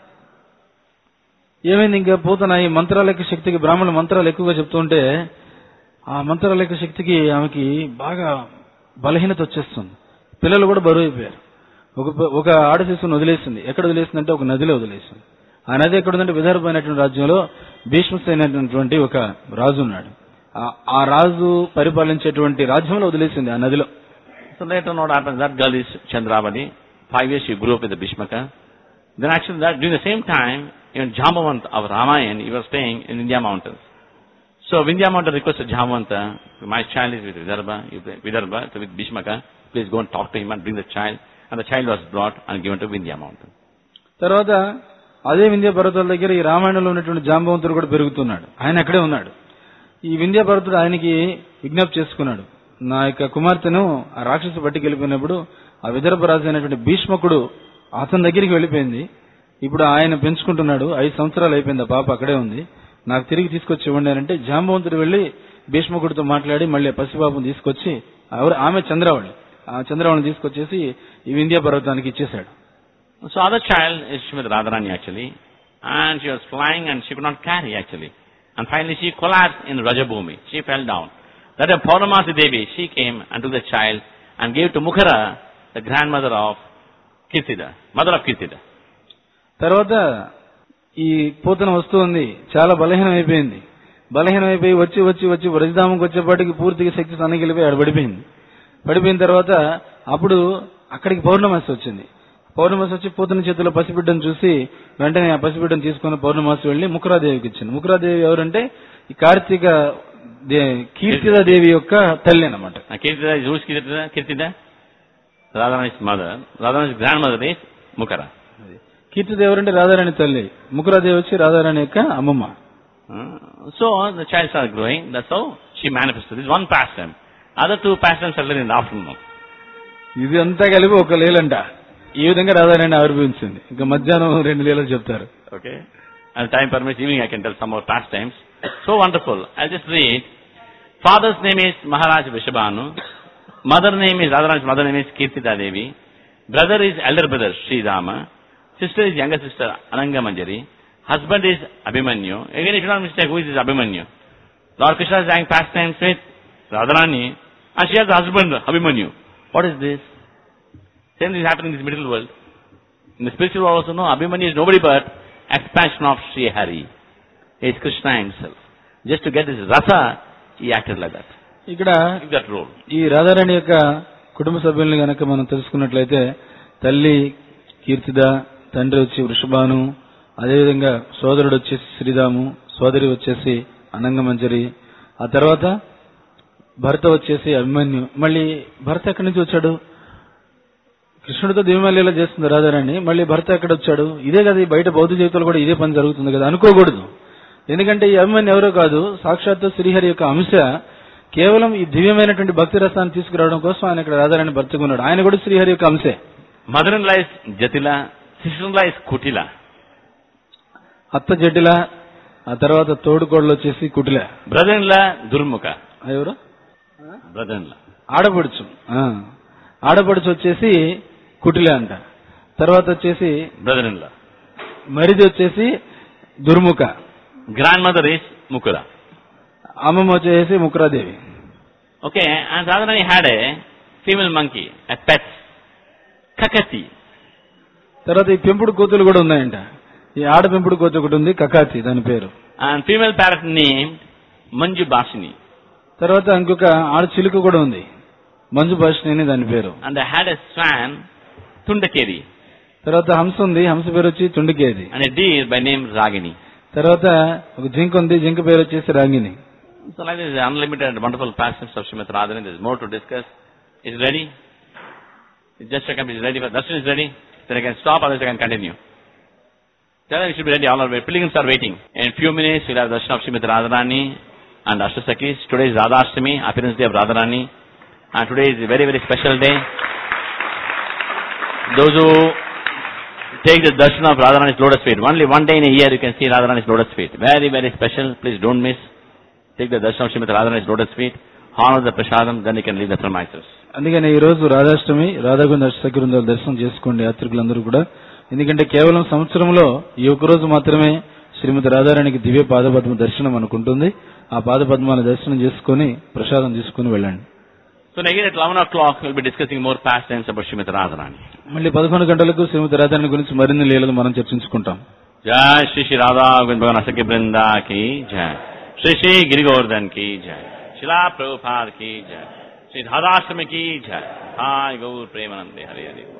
B: ఏమైంది, ఇంకా పూతన ఈ మంత్రాల యొక్క శక్తికి, బ్రాహ్మణుల మంత్రాలు ఎక్కువగా చెప్తుంటే ఆ మంత్రాల యొక్క శక్తికి ఆమెకి బాగా బలహీనత వచ్చేస్తుంది. పిల్లలు కూడా బరువు అయిపోయారు. ఒక ఒక ఆడ శిశువుని వదిలేసింది. ఎక్కడ వదిలేసిందంటే ఒక నదిలో వదిలేసింది. ఆ నది ఎక్కడుందంటే విదర్భ అనేటువంటి రాజ్యంలో భీష్మసేనటువంటి ఒక రాజు ఉన్నాడు. ఆ రాజు పరిపాలించేటువంటి రాజ్యంలో వదిలేసింది ఆ నదిలో.
A: So later on what happens, that girl is Chandravali. Five years she grew up with the Bhishmaka. Then actually that, during the same time, even Jambavanta of Ramayana, he was staying in Vindhya mountains. So Vindhya mountain requested Jambavanta, my child is with Vidarbha, Vidarbha, so with Bhishmaka, please go and talk to him and bring the child. And the child was brought and given to Vindhya mountain.
B: తర్వాత అదే వింధ్య పర్వతాల దగ్గర ఈ రామాయణంలో ఉన్నటువంటి జాంబవంతుడు కూడా పెరుగుతున్నాడు. ఆయన అక్కడే ఉన్నాడు. ఈ వింధ్య పర్వతుడు ఆయనకి విజ్ఞప్తి చేసుకున్నాడు, నా యొక్క కుమార్తెను ఆ రాక్షసు పట్టుకెళ్ళిపోయినప్పుడు ఆ విదర్భ రాజు అయినటువంటి భీష్మకుడు అతని దగ్గరికి వెళ్ళిపోయింది. ఇప్పుడు ఆయన పెంచుకుంటున్నాడు. ఐదు సంవత్సరాలు అయిపోయింది, ఆ పాప అక్కడే ఉంది. నాకు తిరిగి తీసుకొచ్చి ఇవ్వండి అంటే జాంబవంతుడు వెళ్లి భీష్మకుడితో మాట్లాడి మళ్ళీ పసిబాబుని తీసుకొచ్చి ఆమె చంద్రావళి ఆ చంద్రావళిని తీసుకొచ్చేసి ఈ వింధ్య పర్వతానికి ఇచ్చేశాడు.
A: So other child is Srimati Radharani actually, and she was flying and she could not carry actually. And finally she collapsed in Rajabhumi. She fell down. That a Purnamasi Devi, she came and took the child and gave to Mukhara, the grandmother of Kirtida, mother of Kirtida.
B: తర్వాత ఈ పూతన వస్తుంది, చాలా బలహీనం అయిపోయింది. బలహీనం అయిపోయి వచ్చి వచ్చి వచ్చి బ్రజధామంకి వచ్చేపాటికి పూర్తిగా శక్తి సన్నగిలిపోయి ఆడ పడిపోయింది. పడిపోయిన తర్వాత అప్పుడు అక్కడికి పౌర్ణమాసి వచ్చింది. పౌర్ణమాసి వచ్చి పూతన చేతిలో పసిబిడ్డను చూసి వెంటనే ఆ పసిబిడ్డను తీసుకుని పౌర్ణమాసి వెళ్లి ముఖరాదేవికి ఇచ్చింది. ముఖరాదేవి ఎవరంటే ఈ కార్తీక కీర్తిదాదేవి యొక్క తల్లి అన్నమాట.
A: కీర్తిదా Radharani's mother, Radharani's grandmother is Mukhara.
B: కీర్తిదేవి ఎవరంటే రాధారాణి తల్లి, ముఖరాదేవి వచ్చి రాధారాణి యొక్క అమ్మమ్మ.
A: So the child started growing. That's how she manifested. This is one pastime. Other two pastimes are in the afternoon.
B: ఇది అంతా కలిపి ఒక లీలంట. ఈ విధంగా రాధారాణి ఆవిర్భవించింది. ఇంకా మధ్యాహ్నం రెండు లీలలు చెప్తారు.
A: Okay. And time permits, evening I can tell some more pastimes. So wonderful. I'll just read. Father's name is Maharaj Vrishabhanu. Mother name is Radharani's mother name is Kirtida Devi. Brother is elder brother Sri Rama. Sister is younger sister Ananga Manjari. Husband is Abhimanyu. Again, if you don't mistake, who is this Abhimanyu? Lord Krishna is having pastimes with Radharani, and she has a husband, Abhimanyu. What is this? Same thing is happening in this middle world. In the spiritual world also, no, Abhimanyu is nobody but expansion of Sri Hari. He is Krishna himself. Just to get this rasa, he acted like that.
B: ఇక్కడ
A: that role.
B: ఈ రాధారాణి యొక్క కుటుంబ సభ్యుల్ని గనక మనం తెలుసుకున్నట్లయితే తల్లి కీర్తిద, తండ్రి వచ్చి వృషభాను, అదేవిధంగా సోదరుడు వచ్చేసి శ్రీరాము, సోదరి వచ్చేసి అనంగమంజరి, ఆ తర్వాత భర్త వచ్చేసి అభిమన్యు. మళ్ళీ భర్త ఎక్కడి నుంచి వచ్చాడు? కృష్ణుడితో దివ్యమల్లిలా చేస్తుంది రాధారాణి. మళ్ళీ భర్త ఎక్కడ వచ్చాడు? ఇదే కదా ఈ బయట బౌద్ధ జీవితంలో కూడా ఇదే పని జరుగుతుంది కదా అనుకోకూడదు. ఎందుకంటే ఈ అభిమన్యు ఎవరో కాదు, సాక్షాత్తు శ్రీహరి యొక్క అంశ. కేవలం ఈ దివ్యమైనటువంటి భక్తి రసాన్ని తీసుకురావడం కోసం ఆయన ఇక్కడ రాధారాణి భర్తకున్నాడు. ఆయన కూడా శ్రీహరి యొక్క అంశే.
A: Mother in law is Jatila, sister in law is Kutila.
B: అత్త జటిల, ఆ తర్వాత తోడుకోడలు వచ్చేసి Kutila.
A: Brother in law Durmukha.
B: ఎవరు?
A: బ్రదర్ ఇన్ లా
B: ఆడపడుచు. ఆడపడుచు వచ్చేసి కుటిల అంట. తర్వాత వచ్చేసి
A: బ్రదర్ ఇన్ లా.
B: మరిది వచ్చేసి Durmukha.
A: Grandmother is Mukura.
B: అమ్మమ్మ వచ్చేసి Mukuradevi.
A: Okay. And Radharani had a female monkey, a pet, Kakati.
B: తర్వాత ఈ పెంపుడు కోతులు కూడా ఉన్నాయంట. ఈ ఆడ పెంపుడు కోత ఒకటి ఉంది, కకాతి దాని పేరు.
A: And female parrot name Manju Bhashini.
B: తర్వాత ఇంకొక ఆడ చిలుక కూడా ఉంది, మంజు భాషిని అని దాని పేరు.
A: And had a swan Tundakeri.
B: తర్వాత హంస ఉంది, హంస పేరు వచ్చి Tundakedi.
A: And deer by name Ragini.
B: తర్వాత ఒక జింక ఉంది, జింక పేరు వచ్చేసి Ragini.
A: So like this unlimited wonderful pastimes of Srimati Radharani. There is more to discuss. Is it ready? It's just a second. Is ready for darshan is ready. Then I can stop, otherwise I can continue. Tell them we should be ready. All our pilgrims are waiting. In few minutes we'll have darshan of Srimati Radharani and Ashtasakis. Today is Radhashtami, appearance day of Radharani, and today is a very very special day. Those who take the darshan of Radharani's lotus feet, only one day in a year you can see Radharani's lotus feet. Very very special. Please don't miss. Take the darshan of Srimati Radharani's lotus feet, honor the prasadam, then you can leave the premises.
B: అందుకని ఈ రోజు రాధాష్టమి, రాధాగోవింద అష్టసఖి బృందాల దర్శనం చేసుకోండి యాత్రికులందరూ కూడా. ఎందుకంటే కేవలం సంవత్సరంలో ఈ ఒక్క రోజు మాత్రమే శ్రీమతి రాధారాణికి దివ్య పాదపద్మ దర్శనం అనుకుంటుంది. ఆ పాదపద్మాల దర్శనం చేసుకుని ప్రసాదం తీసుకుని వెళ్ళండి.
A: So again at eleven o'clock we'll be discussing more pastimes about Srimati Radharani.
B: మళ్ళీ పదకొండు గంటలకు శ్రీమతి రాధారాణి గురించి మరిన్ని లీలలు మనం చర్చించుకుంటాం.
A: జై శ్రీ శ్రీ రాధా గోవింద భగవాన్ అష్టసఖి బృందా కి జై. श्री श्री गिरि गोवर्धन की जय. शिला प्रभुपाद की जय. श्री राधाष्टमी की जय. हाय गौर प्रेमानंदे हरे हरे.